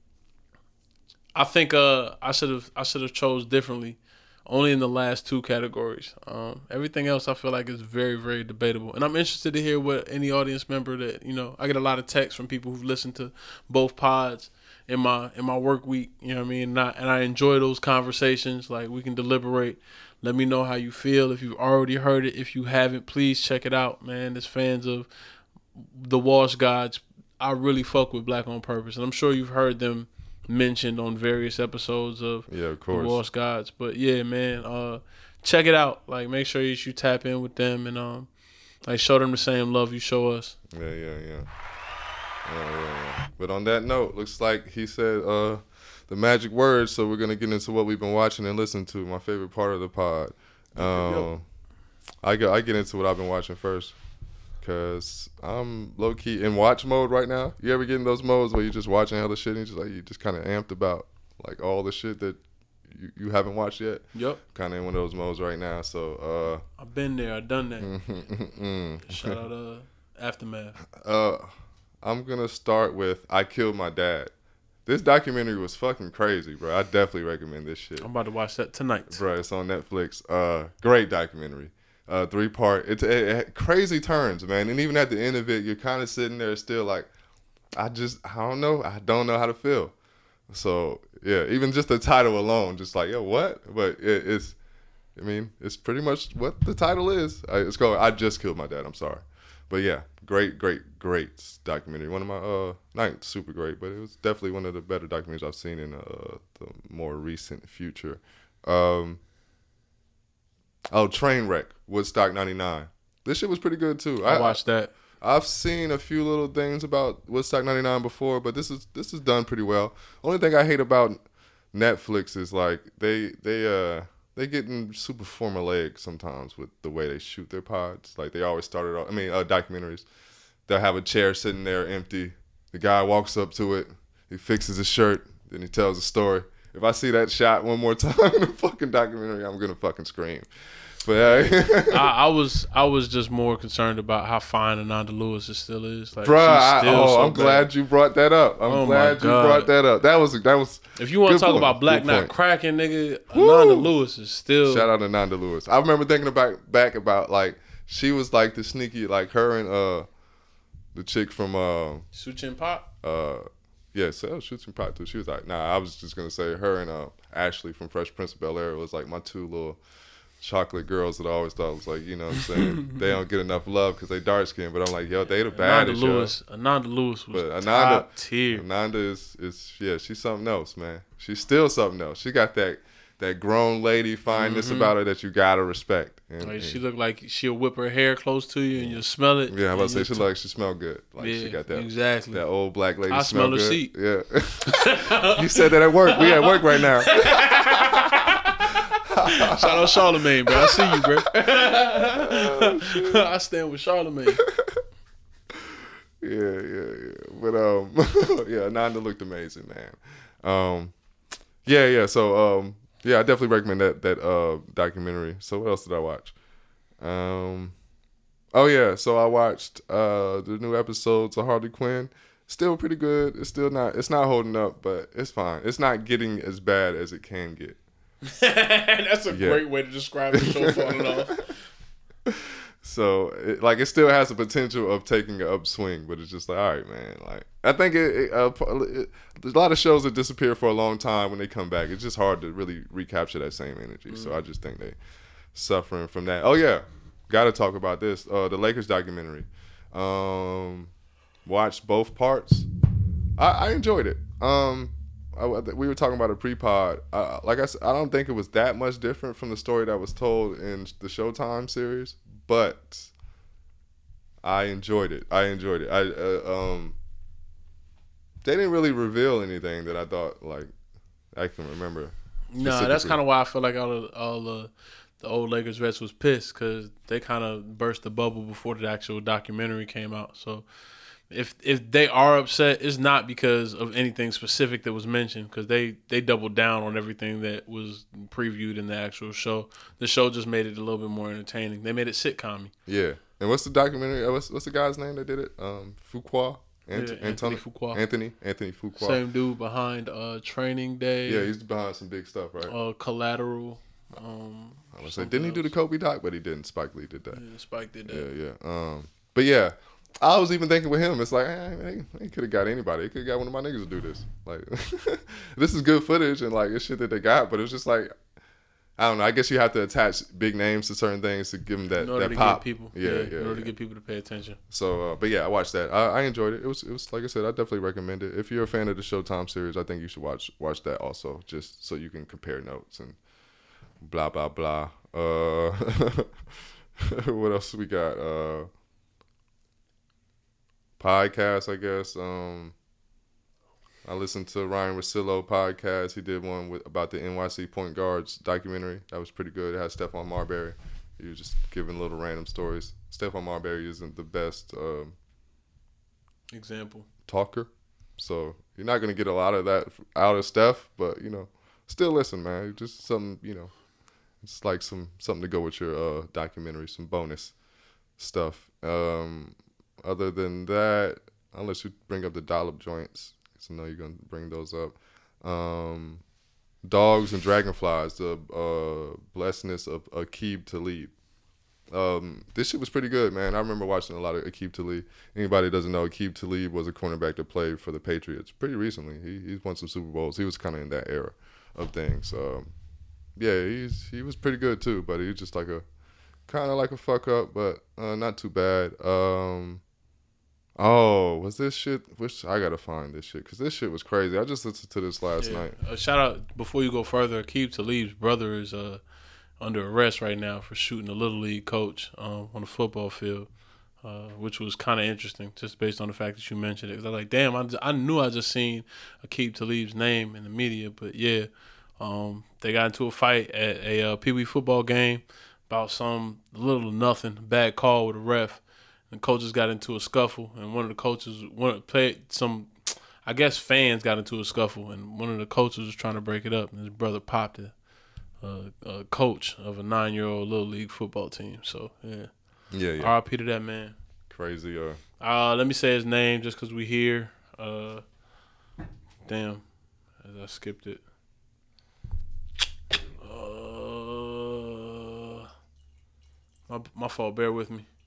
I think uh I should have I should have chose differently, only in the last two categories. Um, everything else I feel like is very very debatable, and I'm interested to hear what any audience member that you know. I get a lot of texts from people who've listened to both pods in my in my work week. You know what I mean? And I, and I enjoy those conversations. Like we can deliberate. Let me know how you feel. If you've already heard it, if you haven't, please check it out, man. As fans of the Wash Gods, I really fuck with Black on Purpose, and I'm sure you've heard them mentioned on various episodes of, yeah, of course. the Wash Gods. But yeah, man, uh, check it out. Like, make sure you, you tap in with them and um, like show them the same love you show us. Yeah, yeah, yeah. Yeah, yeah, yeah. But on that note, looks like he said uh, the magic words, so we're gonna get into what we've been watching and listening to. My favorite part of the pod. Um, I go, I get into what I've been watching first. Cause I'm low key in watch mode right now. You ever get in those modes where you're just watching hella shit and you just like you just kind of amped about like all the shit that you, you haven't watched yet? Yep. Kind of in one of those modes right now. So uh, I've been there. I've done that. Shout out uh, Aftermath. Uh, I'm gonna start with I Killed My Dad. This documentary was fucking crazy, bro. I definitely recommend this shit. I'm about to watch that tonight. Bro, it's on Netflix. Uh, great documentary. Uh, three part. It's it, it, crazy turns, man. And even at the end of it, you're kind of sitting there still like, I just, I don't know. I don't know how to feel. So, yeah, even just the title alone, just like, yo, what? But it, it's, I mean, it's pretty much what the title is. I, it's called I Just Killed My Dad. I'm sorry. But yeah, great, great, great documentary. One of my, uh, not super great, but it was definitely one of the better documentaries I've seen in uh, the more recent future. Um, Oh, Trainwreck, Woodstock ninety-nine. This shit was pretty good too. I, I watched that. I've seen a few little things about Woodstock ninety-nine before, but this is this is done pretty well. Only thing I hate about Netflix is like they they uh they getting super formulaic sometimes with the way they shoot their pods. Like they always started off, I mean, uh, documentaries. They'll have a chair sitting there empty. The guy walks up to it. He fixes his shirt. Then he tells a story. If I see that shot one more time in the fucking documentary, I'm gonna fucking scream. But uh, I, I was I was just more concerned about how fine Ananda Lewis still is. Like, Bruh, I, still oh, so I'm bad. glad you brought that up. I'm oh glad you brought that up. That was that was. If you want to talk point. about black good not point. cracking, nigga, Ananda Lewis is still. Shout out to Ananda Lewis. I remember thinking about back about like she was like the sneaky, like her and uh the chick from uh Suchin Pop. uh yeah, so shooting pot too. She was like, nah, I was just gonna say her and uh Ashley from Fresh Prince of Bel-Air was like my two little chocolate girls that I always thought was like, you know what I'm saying, they don't get enough love because they dark skinned, but I'm like, yo, they the baddest. Ananda Lewis, yo. Ananda Lewis was but Ananda, top tier. Ananda is, is, yeah, she's something else, man. She's still something else. She got that that grown lady fineness mm-hmm. about her that you gotta respect. And, like and, she look like she'll whip her hair close to you and you'll smell it. Yeah, I was about to say she t- look like she smell good. Like yeah, she got that exactly. that old black lady I smell, smell her good. seat. Yeah. You said that at work. We at work right now. Shout out Charlamagne, bro. I see you, bro. Oh, I stand with Charlamagne. Yeah, yeah, yeah. But um, yeah, Ananda looked amazing, man. Um, yeah, yeah. So um, yeah, I definitely recommend that that uh documentary. So what else did I watch? Um, oh yeah, so I watched uh the new episodes of Harley Quinn. Still pretty good. It's still not. It's not holding up, but it's fine. It's not getting as bad as it can get. That's a yeah. great way to describe the show falling off. So, it, like, it still has the potential of taking an upswing, but it's just like, all right, man. Like, I think it, it, uh, it, there's a lot of shows that disappear for a long time. When they come back, it's just hard to really recapture that same energy. Mm-hmm. So I just think they suffering from that. Oh yeah, got to talk about this. Uh, the Lakers documentary. Um, watched both parts. I, I enjoyed it. Um, I, we were talking about a pre-pod. Uh, like I said, I don't think it was that much different from the story that was told in the Showtime series. But I enjoyed it. I enjoyed it. I uh, um, they didn't really reveal anything that I thought like I can remember. No, that's kind of why I feel like all of all the the old Lakers vets was pissed because they kind of burst the bubble before the actual documentary came out. So if if they are upset, it's not because of anything specific that was mentioned because they, they doubled down on everything that was previewed in the actual show. The show just made it a little bit more entertaining. They made it sitcom-y. Yeah. And what's the documentary? What's what's the guy's name that did it? Um, Fuqua? Ant- yeah, Anthony Anthony Fuqua. Anthony Anthony Fuqua. Same dude behind uh, Training Day. Yeah, he's behind some big stuff, right? Uh, Collateral. Um, I was say, didn't he do the Kobe doc? But he didn't. Spike Lee did that. Yeah, Spike did that. Yeah, yeah. Um, but yeah, I was even thinking with him, it's like, eh, they, they could have got anybody. They could have got one of my niggas to do this. Like, this is good footage and like it's shit that they got, but it's just like, I don't know. I guess you have to attach big names to certain things to give them that, in order that to pop. Get people, yeah, yeah, yeah. In order yeah. to get people to pay attention. So, uh, but yeah, I watched that. I, I enjoyed it. It was, it was like I said, I definitely recommend it. If you're a fan of the Showtime series, I think you should watch watch that also, just so you can compare notes and blah blah blah. Uh, what else we got? Uh, podcast, I guess. Um, I listened to Ryan Russillo podcast. He did one with about the N Y C point guards documentary. That was pretty good. It had Stephon Marbury. He was just giving little random stories. Stephon Marbury isn't the best um, example talker, so you're not gonna get a lot of that out of Steph. But you know, still listen, man. Just something, you know, it's like some something to go with your uh, documentary, some bonus stuff. Um, other than that, unless you bring up the dollop joints. So I know you're gonna bring those up. Um, Dogs and Dragonflies, the uh, blessedness of Aqib Talib. Um, this shit was pretty good, man. I remember watching a lot of Aqib Talib. Anybody that doesn't know, Aqib Talib was a cornerback that played for the Patriots pretty recently. He he's won some Super Bowls. He was kind of in that era of things. Um, yeah, he's he was pretty good too, but he was just like a kind of like a fuck up, but uh, not too bad. Um, Oh, was this shit? Which I gotta find this shit because this shit was crazy. I just listened to this last yeah. night. Uh, shout out before you go further. Aqib Talib's brother is uh, under arrest right now for shooting a little league coach um, on the football field, uh, which was kind of interesting just based on the fact that you mentioned it. Cause I was like, damn, I, just, I knew I just seen Aqib Talib's name in the media, but yeah, um, they got into a fight at a uh, Pee Wee football game about some little nothing bad call with a ref. The coaches got into a scuffle, and one of the coaches, one played some, I guess fans got into a scuffle, and one of the coaches was trying to break it up, and his brother popped it. Uh, a coach of a nine-year-old little league football team. So yeah, yeah, yeah. R I P to that man. Crazy. Uh, uh let me say his name just because we here. Uh, damn, as I skipped it. Uh, my my fault. Bear with me.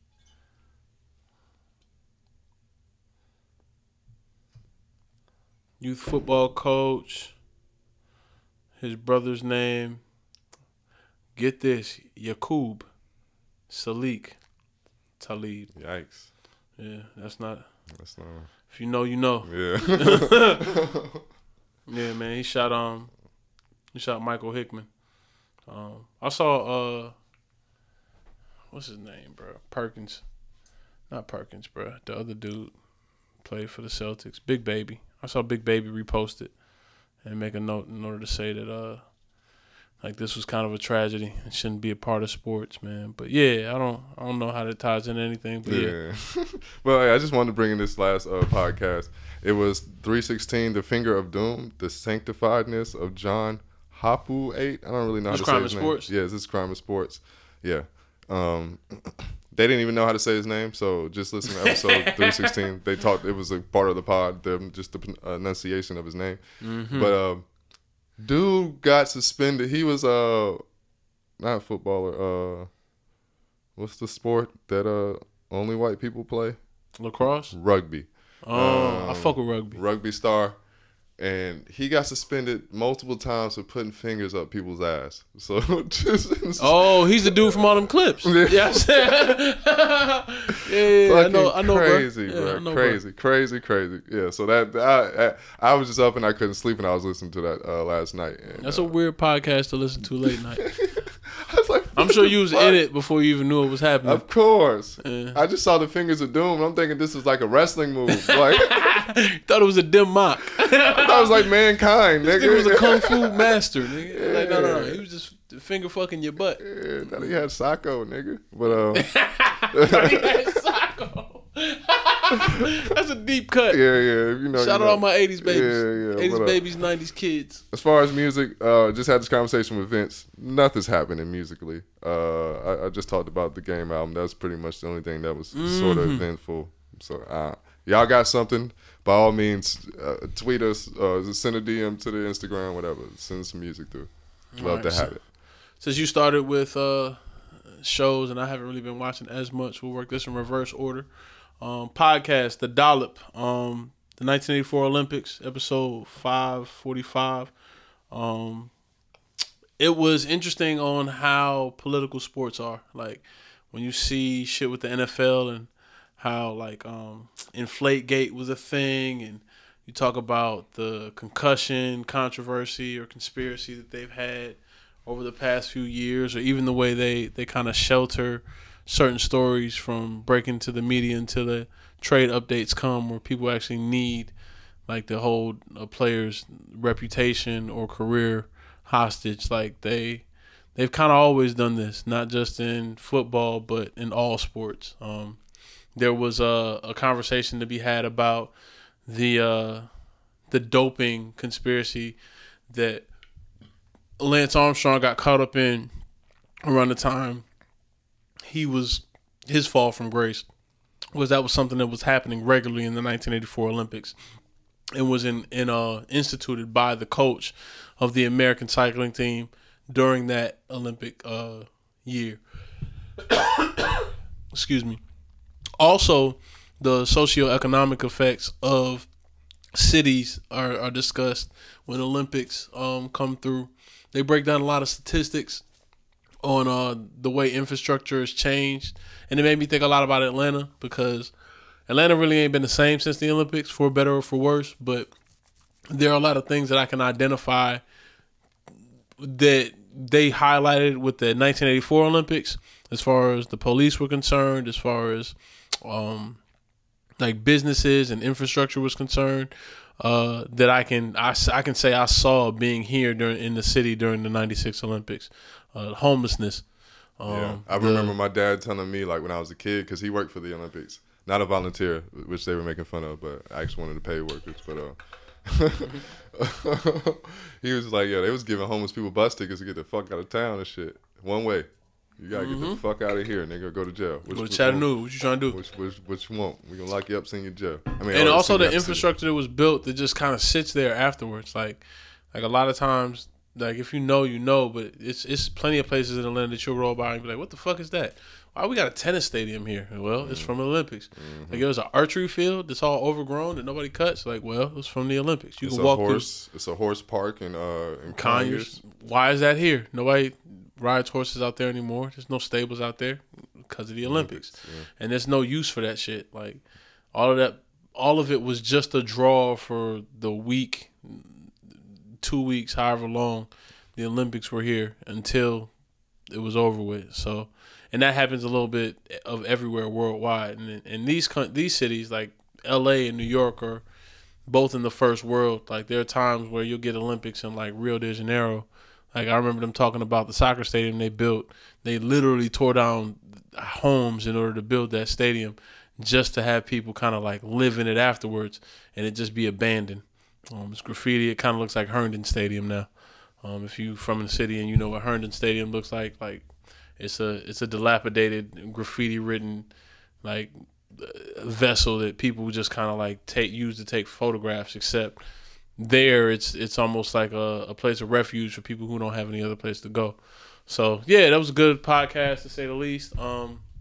Youth football coach. His brother's name. Get this, Yaqub Salik Talib. Yikes. Yeah, that's not. That's not. If you know, you know. Yeah. Yeah, man. He shot um, he shot Michael Hickman. Um, I saw uh, what's his name, bro? Perkins, not Perkins, bro. The other dude played for the Celtics. Big Baby. I saw Big Baby repost it and make a note in order to say that uh, like this was kind of a tragedy and shouldn't be a part of sports, man. But yeah, I don't, I don't know how that ties into anything. But yeah. yeah. Well, I just wanted to bring in this last uh, podcast. It was three sixteen, The Finger of Doom, The Sanctifiedness of John Hapu eight. I don't really know This how to Crime say his of name. Sports? Yeah, this is Crime of Sports. Yeah. Um, they didn't even know how to say his name, so just listen to episode three sixteen. They talked. It was a part of the pod, the, just the enunciation of his name. Mm-hmm. But uh, dude got suspended. He was uh not a footballer. Uh, what's the sport that uh only white people play? Lacrosse? Rugby. Oh, Um, I fuck with rugby. Rugby star. And he got suspended multiple times for putting fingers up people's ass. So just Oh, he's the dude from all them clips. Yeah. Yes. yeah, yeah, yeah. I know. I know, crazy, bro. bro. Yeah, I know, crazy, crazy, crazy. Yeah. So that I, I I was just up and I couldn't sleep and I was listening to that uh, last night. And, That's uh, a weird podcast to listen to late night. I was like, I'm what sure the you was fuck? in it before you even knew it was happening. Of course. Yeah. I just saw the fingers of doom. And I'm thinking this is like a wrestling move. Like Thought it was a dim mock. that was like mankind, nigga. He was a kung fu master, nigga. Like, no, no, no. He was just finger fucking your butt. Yeah, that he had Sacco, nigga. But uh, He had Sacco. That's a deep cut. yeah, yeah. You know, Shout you out know. all my eighties babies. Yeah, yeah. eighties but, uh, babies, nineties kids. As far as music, uh, just had this conversation with Vince. Nothing's happening musically. Uh, I, I just talked about the Game album. That's pretty much the only thing that was Mm-hmm. sort of eventful. So uh, y'all got something? By all means, uh, tweet us, uh, send a D M to the Instagram, whatever. Send some music through. Love Alright, to so- have it. Since you started with uh, shows and I haven't really been watching as much, we'll work this in reverse order. Um, podcast, The Dollop, um, the nineteen eighty-four Olympics, episode five forty-five. Um, it was interesting on how political sports are. Like, when you see shit with the N F L and how, like, um, Inflategate was a thing, and you talk about the concussion controversy or conspiracy that they've had over the past few years, or even the way they, they kind of shelter certain stories from breaking to the media until the trade updates come, where people actually need like to hold a player's reputation or career hostage. Like they they've kind of always done this, not just in football but in all sports. Um, there was a, a conversation to be had about the uh, the doping conspiracy that Lance Armstrong got caught up in around the time he was his fall from grace. Was that was something that was happening regularly in the nineteen eighty-four Olympics, and was in, in uh, instituted by the coach of the American cycling team during that Olympic uh, year. Excuse me. Also, the socioeconomic effects of cities are, are discussed when Olympics um, come through. They break down a lot of statistics on uh, the way infrastructure has changed. And it made me think a lot about Atlanta, because Atlanta really ain't been the same since the Olympics, for better or for worse. But there are a lot of things that I can identify that they highlighted with the nineteen eighty-four Olympics, as far as the police were concerned, as far as um, like businesses and infrastructure was concerned. Uh, that I can I, I can say I saw being here during in the city during the ninety-six Olympics. Uh, homelessness. Um, Yeah, I the- remember my dad telling me, like, when I was a kid, because he worked for the Olympics, not a volunteer, which they were making fun of, but I actually wanted to pay workers. But uh, he was like, yeah, they was giving homeless people bus tickets to get the fuck out of town and shit. One way, you gotta get the fuck out of here, nigga. Go to jail. Which, Go to which Chattanooga. What you trying to do? Which, which, which you want? We gonna lock you up, send you to jail. I mean, And or also send you the out city. infrastructure that was built that just kind of sits there afterwards. Like, like a lot of times, like if you know, you know. But it's it's plenty of places in Atlanta that you'll roll by and be like, "What the fuck is that? Why we got a tennis stadium here?" Well, it's from the Olympics. Mm-hmm. Like it was an archery field that's all overgrown that nobody cuts. Like, well, it was from the Olympics. You It's can a walk horse. It's a horse park in uh in through Conyers. Conyers. Why is that here? Nobody rides horses out there anymore. There's no stables out there because of the Olympics, yeah. and there's no use for that shit. Like all of that, all of it was just a draw for the week, two weeks, however long the Olympics were here until it was over with. So, and that happens a little bit of everywhere worldwide. And and these coun- these cities like L A and New York are both in the first world. Like there are times where you'll get Olympics in like Rio de Janeiro. Like I remember them talking about the soccer stadium they built. They literally tore down homes in order to build that stadium just to have people kind of like live in it afterwards and it just be abandoned. Um, it's graffiti. It kind of looks like Herndon Stadium now. Um, if you from the city and you know what Herndon Stadium looks like, like it's a it's a dilapidated, graffiti-ridden, like uh, vessel that people just kind of like take use to take photographs. Except there, it's it's almost like a, a place of refuge for people who don't have any other place to go. So yeah, that was a good podcast to say the least. Um,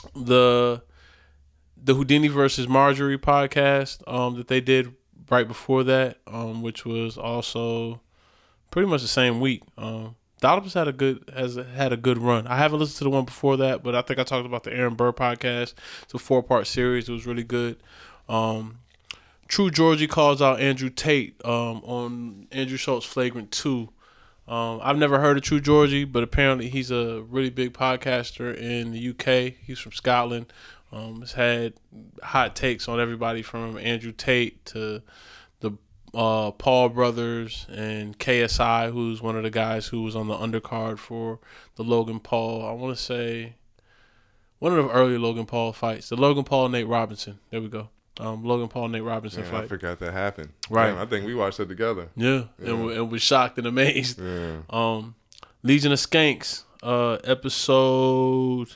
the the Houdini versus Marjorie podcast um, that they did right before that, um, which was also pretty much the same week. Um, Dollops had a good has had a good run. I haven't listened to the one before that, but I think I talked about the Aaron Burr podcast. It's a four part series. It was really good. Um, True Georgie calls out Andrew Tate um, on Andrew Schultz Flagrant two. Um, I've never heard of True Georgie, but apparently he's a really big podcaster in the U K. He's from Scotland. Um, has had hot takes on everybody from Andrew Tate to the uh, Paul brothers and K S I, who's one of the guys who was on the undercard for the Logan Paul. I want to say one of the early Logan Paul fights. The Logan Paul Nate Robinson. There we go. Um, Logan Paul Nate Robinson Man, fight. I forgot that happened. Right. Damn, I think we watched it together. Yeah, Yeah. And, we- and was shocked and amazed. Yeah. Um, Legion of Skanks, uh, episode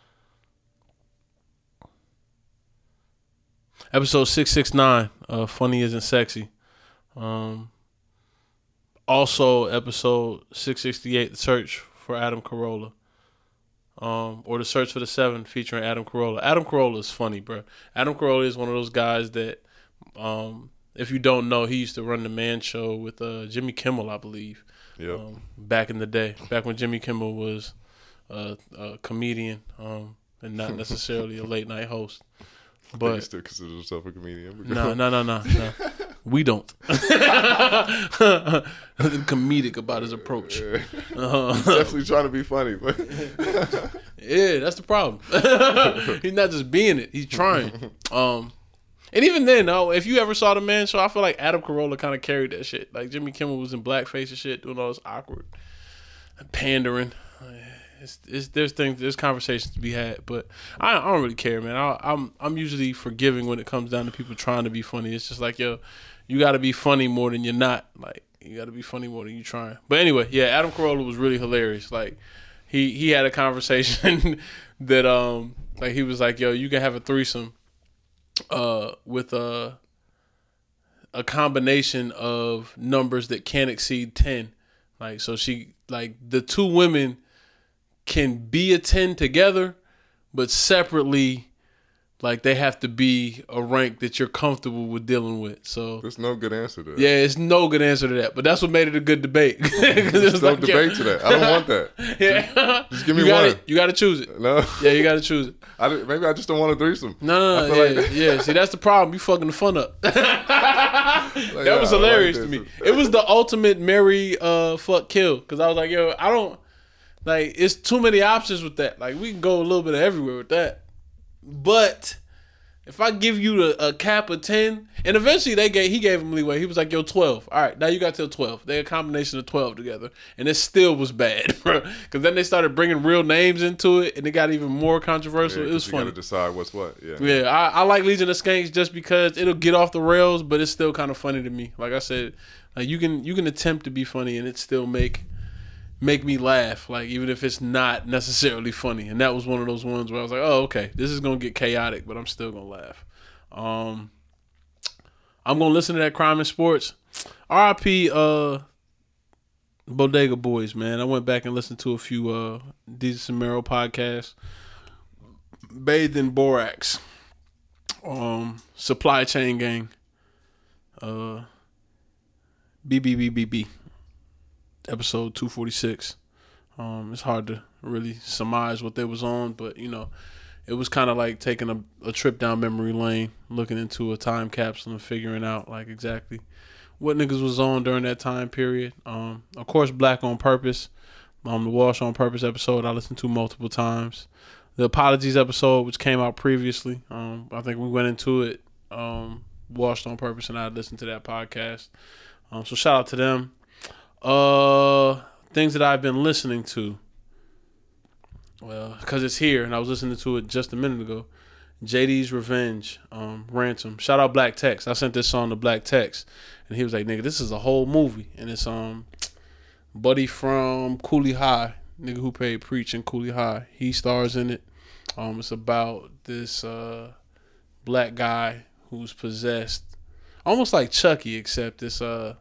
episode six six nine. Uh, Funny Isn't Sexy. Um, also episode six sixty eight. The Search for Adam Carolla. Um, or The Search for the Seven featuring Adam Carolla. Adam Carolla is funny, bro. Adam Carolla is one of those guys that, um, if you don't know, he used to run the Man Show with uh, Jimmy Kimmel, I believe. Yep. Um, back in the day, back when Jimmy Kimmel was a, a comedian um, and not necessarily a late night host. But he But still considers himself a comedian. no, no, no, no, no. We don't. Comedic about his approach. Yeah. Uh, Definitely trying to be funny, but Yeah, that's the problem. He's not just being it; he's trying. Um, and even then, though, if you ever saw the Man Show, I feel like Adam Carolla kind of carried that shit. Like Jimmy Kimmel was in blackface and shit, doing all this awkward pandering. It's, it's there's things, there's conversations to be had, but I, I don't really care, man. I, I'm I'm usually forgiving when it comes down to people trying to be funny. It's just like, yo, you got to be funny more than you're not. Like you got to be funny more than you trying. But anyway, yeah, Adam Carolla was really hilarious. Like he he had a conversation that um like he was like, yo, you can have a threesome uh with a a combination of numbers that can't exceed ten. Like so she like the two women can be a ten together, but separately, like they have to be a rank that you're comfortable with dealing with. So there's no good answer to that. yeah, it's no good answer to that, but that's what made it a good debate. There's no debate to that. I don't want that. Yeah, Just give me you gotta, one. You got to choose it. No. Yeah, you got to choose it. I didn't- maybe I just don't want a threesome. No, no, I no. feel Yeah, like- yeah. See, that's the problem. You fucking the fun up. Like, That was I like hilarious this. to me. It was the ultimate Mary uh fuck kill, because I was like, yo, I don't like. It's too many options with that. Like we can go a little bit of everywhere with that, but if I give you a, a cap of ten, and eventually they gave he gave him leeway. He was like, yo, twelve. All right, now you got till twelve. They had a combination of twelve together, and it still was bad, bro. Because then they started bringing real names into it, and it got even more controversial. Yeah, it was 'cause you funny. gotta decide what's what. Yeah. Yeah, I, I like Legion of Skanks just because it'll get off the rails, but it's still kind of funny to me. Like I said, like you can you can attempt to be funny and it still make make me laugh. Like even if it's not necessarily funny. And that was one of those ones where I was like, oh, okay, this is gonna get chaotic, but I'm still gonna laugh. Um, I'm gonna listen to that Crime and Sports. R I P Uh, Bodega Boys, man. I went back and listened to a few uh Desus and Mero podcasts. Bathed in Borax. Um, Supply Chain Gang. Uh, B B B B B. Episode two forty-six. Um, it's hard to really surmise what they was on, but you know, it was kind of like taking a, a trip down memory lane, looking into a time capsule and figuring out like exactly what niggas was on during that time period. Um, of course, Black on Purpose. Um, the Wash on Purpose episode I listened to multiple times. The Apologies episode, which came out previously, um, I think we went into it, um, Washed on Purpose, and I listened to that podcast. Um, so shout out to them. Uh, things that I've been listening to. Well, because it's here, and I was listening to it just a minute ago. J D's Revenge, um, Ransom. Shout out Black Text. I sent this song to Black Text, and he was like, nigga, this is a whole movie. And it's um, Buddy from Cooley High, nigga who played Preach in Cooley High. He stars in it. Um, it's about this uh, black guy who's possessed, almost like Chucky, except it's uh,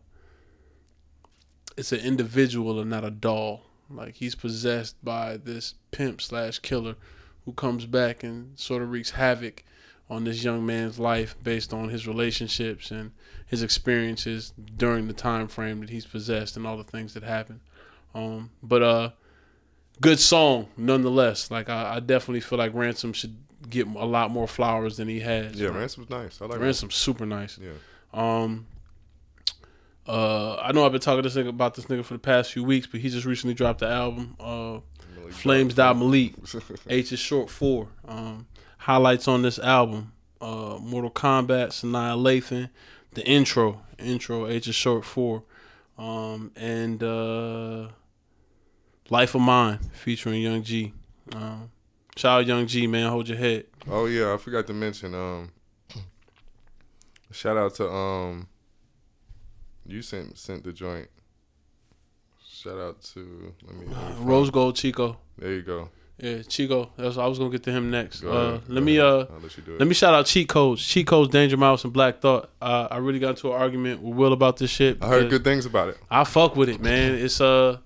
it's an individual and not a doll. Like he's possessed by this pimp slash killer who comes back and sort of wreaks havoc on this young man's life based on his relationships and his experiences during the time frame that he's possessed and all the things that happen. Um, but uh, good song nonetheless. Like I, I definitely feel like Ransom should get a lot more flowers than he has. Yeah, Ransom's nice. I like Ransom's super nice. Yeah. Um, uh, I know I've been talking to this nigga about this nigga for the past few weeks, but he just recently dropped the album, uh, Malik Flames Die Malik. H is short for. Um, highlights on this album: uh, Mortal Kombat, Sanaa Lathan, the intro, intro H is short for, um, and uh, Life of Mine featuring Young G. Um, shout out Young G, man, hold your head. Oh yeah, I forgot to mention. Um, shout out to um. You sent sent the joint. Shout out to let me Uh, Rose Gold Chico. There you go. Yeah, Chico. That's I was gonna get to him next. Go Uh, ahead, let go me ahead. uh I'll let you do it. let me shout out Cheat Codes. Cheat Codes, Danger Mouse, and Black Thought. Uh, I really got into an argument with Will about this shit. I heard because good things about it. I fuck with it, man. It's uh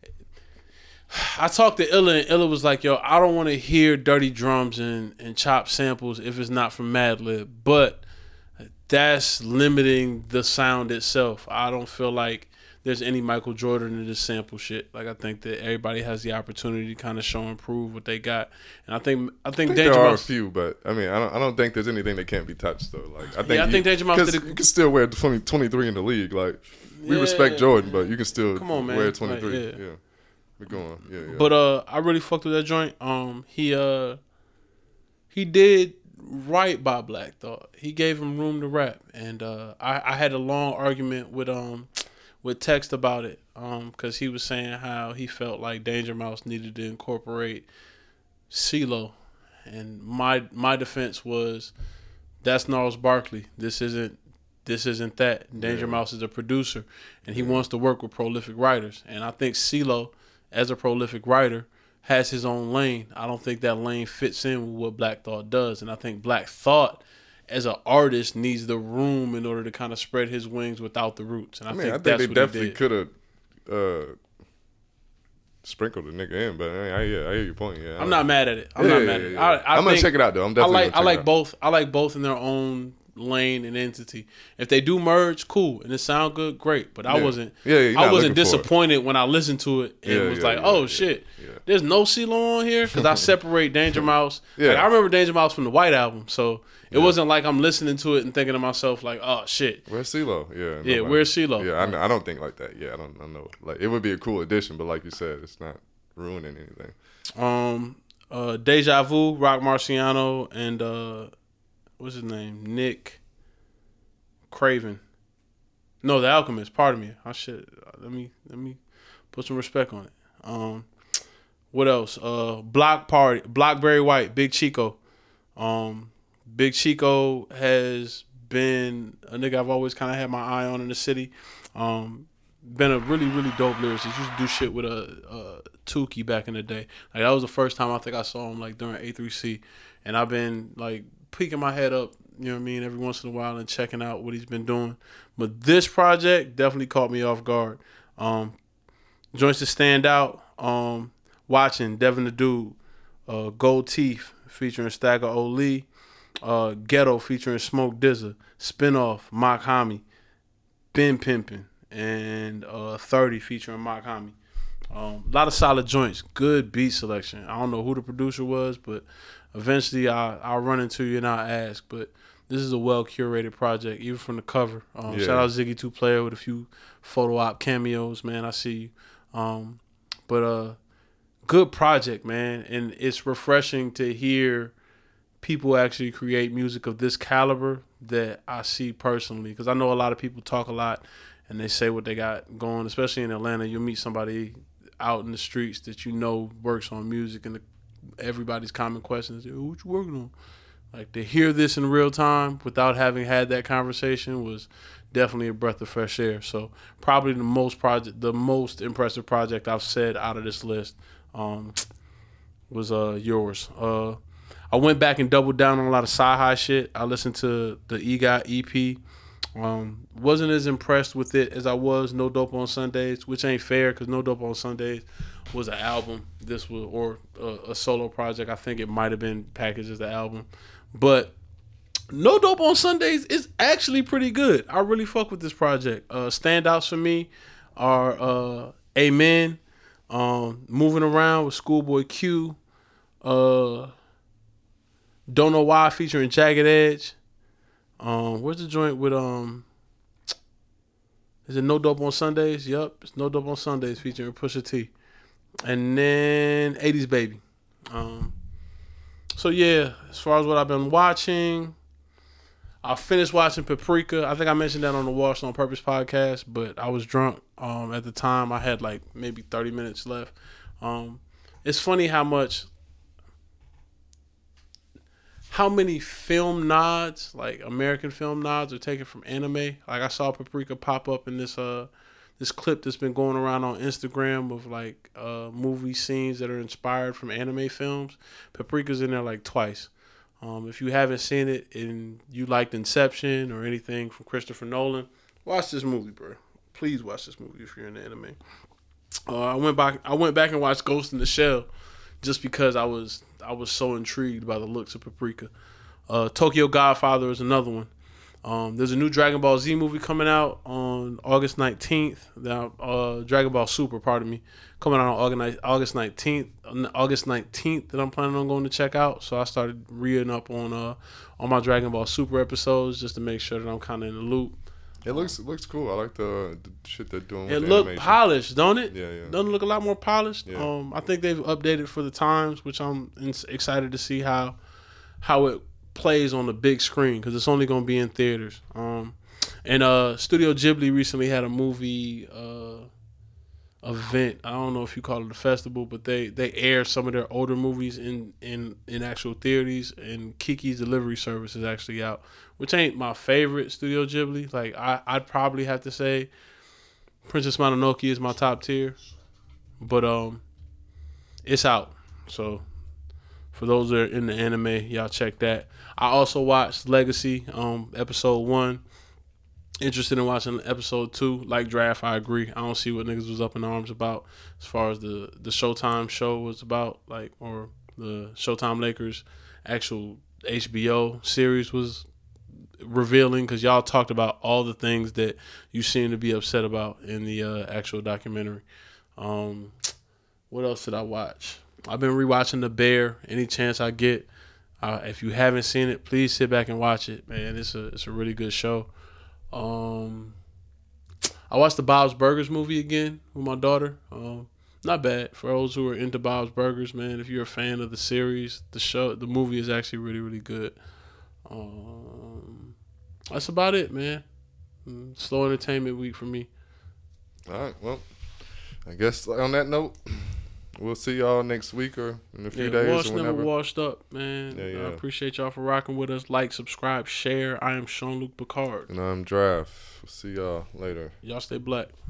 I talked to Illa and Illa was like, yo, I don't want to hear dirty drums and, and chop samples if it's not from Madlib. But that's limiting the sound itself. I don't feel like there's any Michael Jordan in this sample shit. Like I think that everybody has the opportunity to kind of show and prove what they got. And I think I think, I think Danger there are a Mouse. few, but I mean, I don't. I don't think there's anything that can't be touched though. Like I think. Yeah, I you, think Danger Mouse 'cause did a- you can still wear twenty, twenty-three in the league. Like we Yeah. respect Jordan, but you can still Come on, man. wear Like, twenty-three. yeah. yeah. we're going. Yeah, yeah. But uh, I really fucked with that joint. Um, he uh, he did right by Black Thought. He gave him room to rap, and uh, I I had a long argument with um with Text about it. Um, because he was saying how he felt like Danger Mouse needed to incorporate CeeLo, and my my defense was that's Gnarls Barkley. This isn't this isn't that. Danger Yeah. Mouse is a producer, and he wants to work with prolific writers. And I think CeeLo, as a prolific writer, has his own lane. I don't think that lane fits in with what Black Thought does, and I think Black Thought, as an artist, needs the room in order to kind of spread his wings without the roots. And I, I mean, think I think that's they what definitely he did. could have uh, sprinkled the nigga in, but I, mean, I, yeah, I hear your point. Yeah, I'm not mad at it. I'm Yeah, not yeah, mad yeah, at it. yeah. I, I I'm gonna think- check it out though. I'm I definitely. like I gonna check like it out. both. I like both in their own lane and entity. If they do merge, cool, and it sound good, great. But I Yeah. wasn't. Yeah, yeah, you're I not wasn't looking for it. disappointed when I listened to it and Yeah, was yeah, like, yeah, oh yeah, shit, yeah. there's no CeeLo on here because I separate Danger Mouse. Yeah. Like, I remember Danger Mouse from the White Album, so it wasn't like I'm listening to it and thinking to myself like, oh shit. Where's CeeLo? Yeah. Yeah, nobody- where's CeeLo? Yeah, I, kn- I don't think like that. Yeah, I don't. I know. Like it would be a cool addition, but like you said, it's not ruining anything. Um, uh, Deja Vu, Rock Marciano, and uh, what's his name? Nick Craven. No, The Alchemist. Pardon me. I should let me let me put some respect on it. Um, what else? Uh, Block Party, Blockberry White, Big Chico. Um, Big Chico has been a nigga I've always kind of had my eye on in the city. Um, been a really, really dope lyricist. He used to do shit with a, a Tukey back in the day. Like that was the first time I think I saw him like during A three C, and I've been like peeking my head up, you know what I mean, every once in a while and checking out what he's been doing. But this project definitely caught me off guard. Um, joints to stand out. Um, watching Devin the Dude, uh, Gold Teeth featuring Stagger O'Lee, uh, Ghetto featuring Smoke Dizza, Spinoff, Mock Hami, Ben Pimpin', and uh, thirty featuring Mock Hami. Um, a lot of solid joints, good beat selection. I don't know who the producer was, but eventually I, I'll run into you and I'll ask. But this is a well curated project, even from the cover. Um, Yeah. Shout out Ziggy Two Player with a few photo op cameos, man. I see you. Um, but uh, good project, man, and it's refreshing to hear people actually create music of this caliber that I see personally, because I know a lot of people talk a lot and they say what they got going, especially in Atlanta. You'll meet somebody out in the streets that you know works on music, and the, everybody's common question is, "What you working on?" Like, to hear this in real time without having had that conversation was definitely a breath of fresh air. So probably the most project, the most impressive project I've said out of this list um, was uh, yours. Uh, I went back and doubled down on a lot of sci-hi shit. I listened to the E G O T E P Um, wasn't as impressed with it as I was No Dope on Sundays, which ain't fair because No Dope on Sundays was an album. This was or a, a solo project. I think it might have been packaged as the album, but No Dope on Sundays is actually pretty good. I really fuck with this project. Uh, standouts for me are uh, Amen, um, Moving Around with Schoolboy Q, uh, Don't Know Why featuring Jagged Edge. Um, where's the joint with um? Is it No Dope on Sundays? Yup, it's No Dope on Sundays featuring Pusha T, and then eighties Baby. Um, so yeah, as far as what I've been watching, I finished watching Paprika. I think I mentioned that on the Washed on Purpose podcast, but I was drunk um at the time. I had like maybe thirty minutes left. Um, it's funny how much. How many film nods, like American film nods, are taken from anime? Like I saw Paprika pop up in this uh this clip that's been going around on Instagram of like uh movie scenes that are inspired from anime films. Paprika's in there like twice. Um, if you haven't seen it and you liked Inception or anything from Christopher Nolan, watch this movie, bro. Please watch this movie if you're into anime. Uh, I went back. I went back and watched Ghost in the Shell, just because I was I was so intrigued by the looks of Paprika. Uh, Tokyo Godfather is another one. Um, there's a new Dragon Ball Z movie coming out on August nineteenth. Now, uh, Dragon Ball Super, pardon me, coming out on August nineteenth. August nineteenth that I'm planning on going to check out. So I started reading up on uh on my Dragon Ball Super episodes just to make sure that I'm kind of in the loop. It looks it looks cool. I like the, the shit they're doing. With It the look animation. polished, don't it? Yeah, yeah. Doesn't it look a lot more polished? Yeah. Um, I think they've updated for the times, which I'm in- excited to see how how it plays on the big screen because it's only going to be in theaters. Um, and uh, Studio Ghibli recently had a movie uh, event. I don't know if you call it a festival, but they they air some of their older movies in in in actual theaters. And Kiki's Delivery Service is actually out, which ain't my favorite Studio Ghibli. Like I I'd probably have to say Princess Mononoke is my top tier, but um, it's out. So for those that are in the anime, y'all check that. I also watched Legacy, um, episode one. Interested in watching episode two. Like Draft, I agree. I don't see what niggas was up in arms about as far as the the Showtime show was about, like, or the Showtime Lakers actual H B O series was revealing, because y'all talked about all the things that you seem to be upset about in the uh, actual documentary. Um, what else did I watch? I've been rewatching The Bear any chance I get. Uh, if you haven't seen it, please sit back and watch it, man. It's a it's a really good show. Um, I watched the Bob's Burgers movie again with my daughter. Um, not bad for those who are into Bob's Burgers, man. If you're a fan of the series, the show, the movie is actually really really good. Um, that's about it, man. Slow entertainment week for me. All right, well, I guess on that note, we'll see y'all next week or in a few Yeah, days washed or never whenever. washed up, man. Yeah, yeah. I appreciate y'all for rocking with us. Like, subscribe, share. I am Sean Luke Picard. And I'm Draft. We'll see y'all later. Y'all stay black.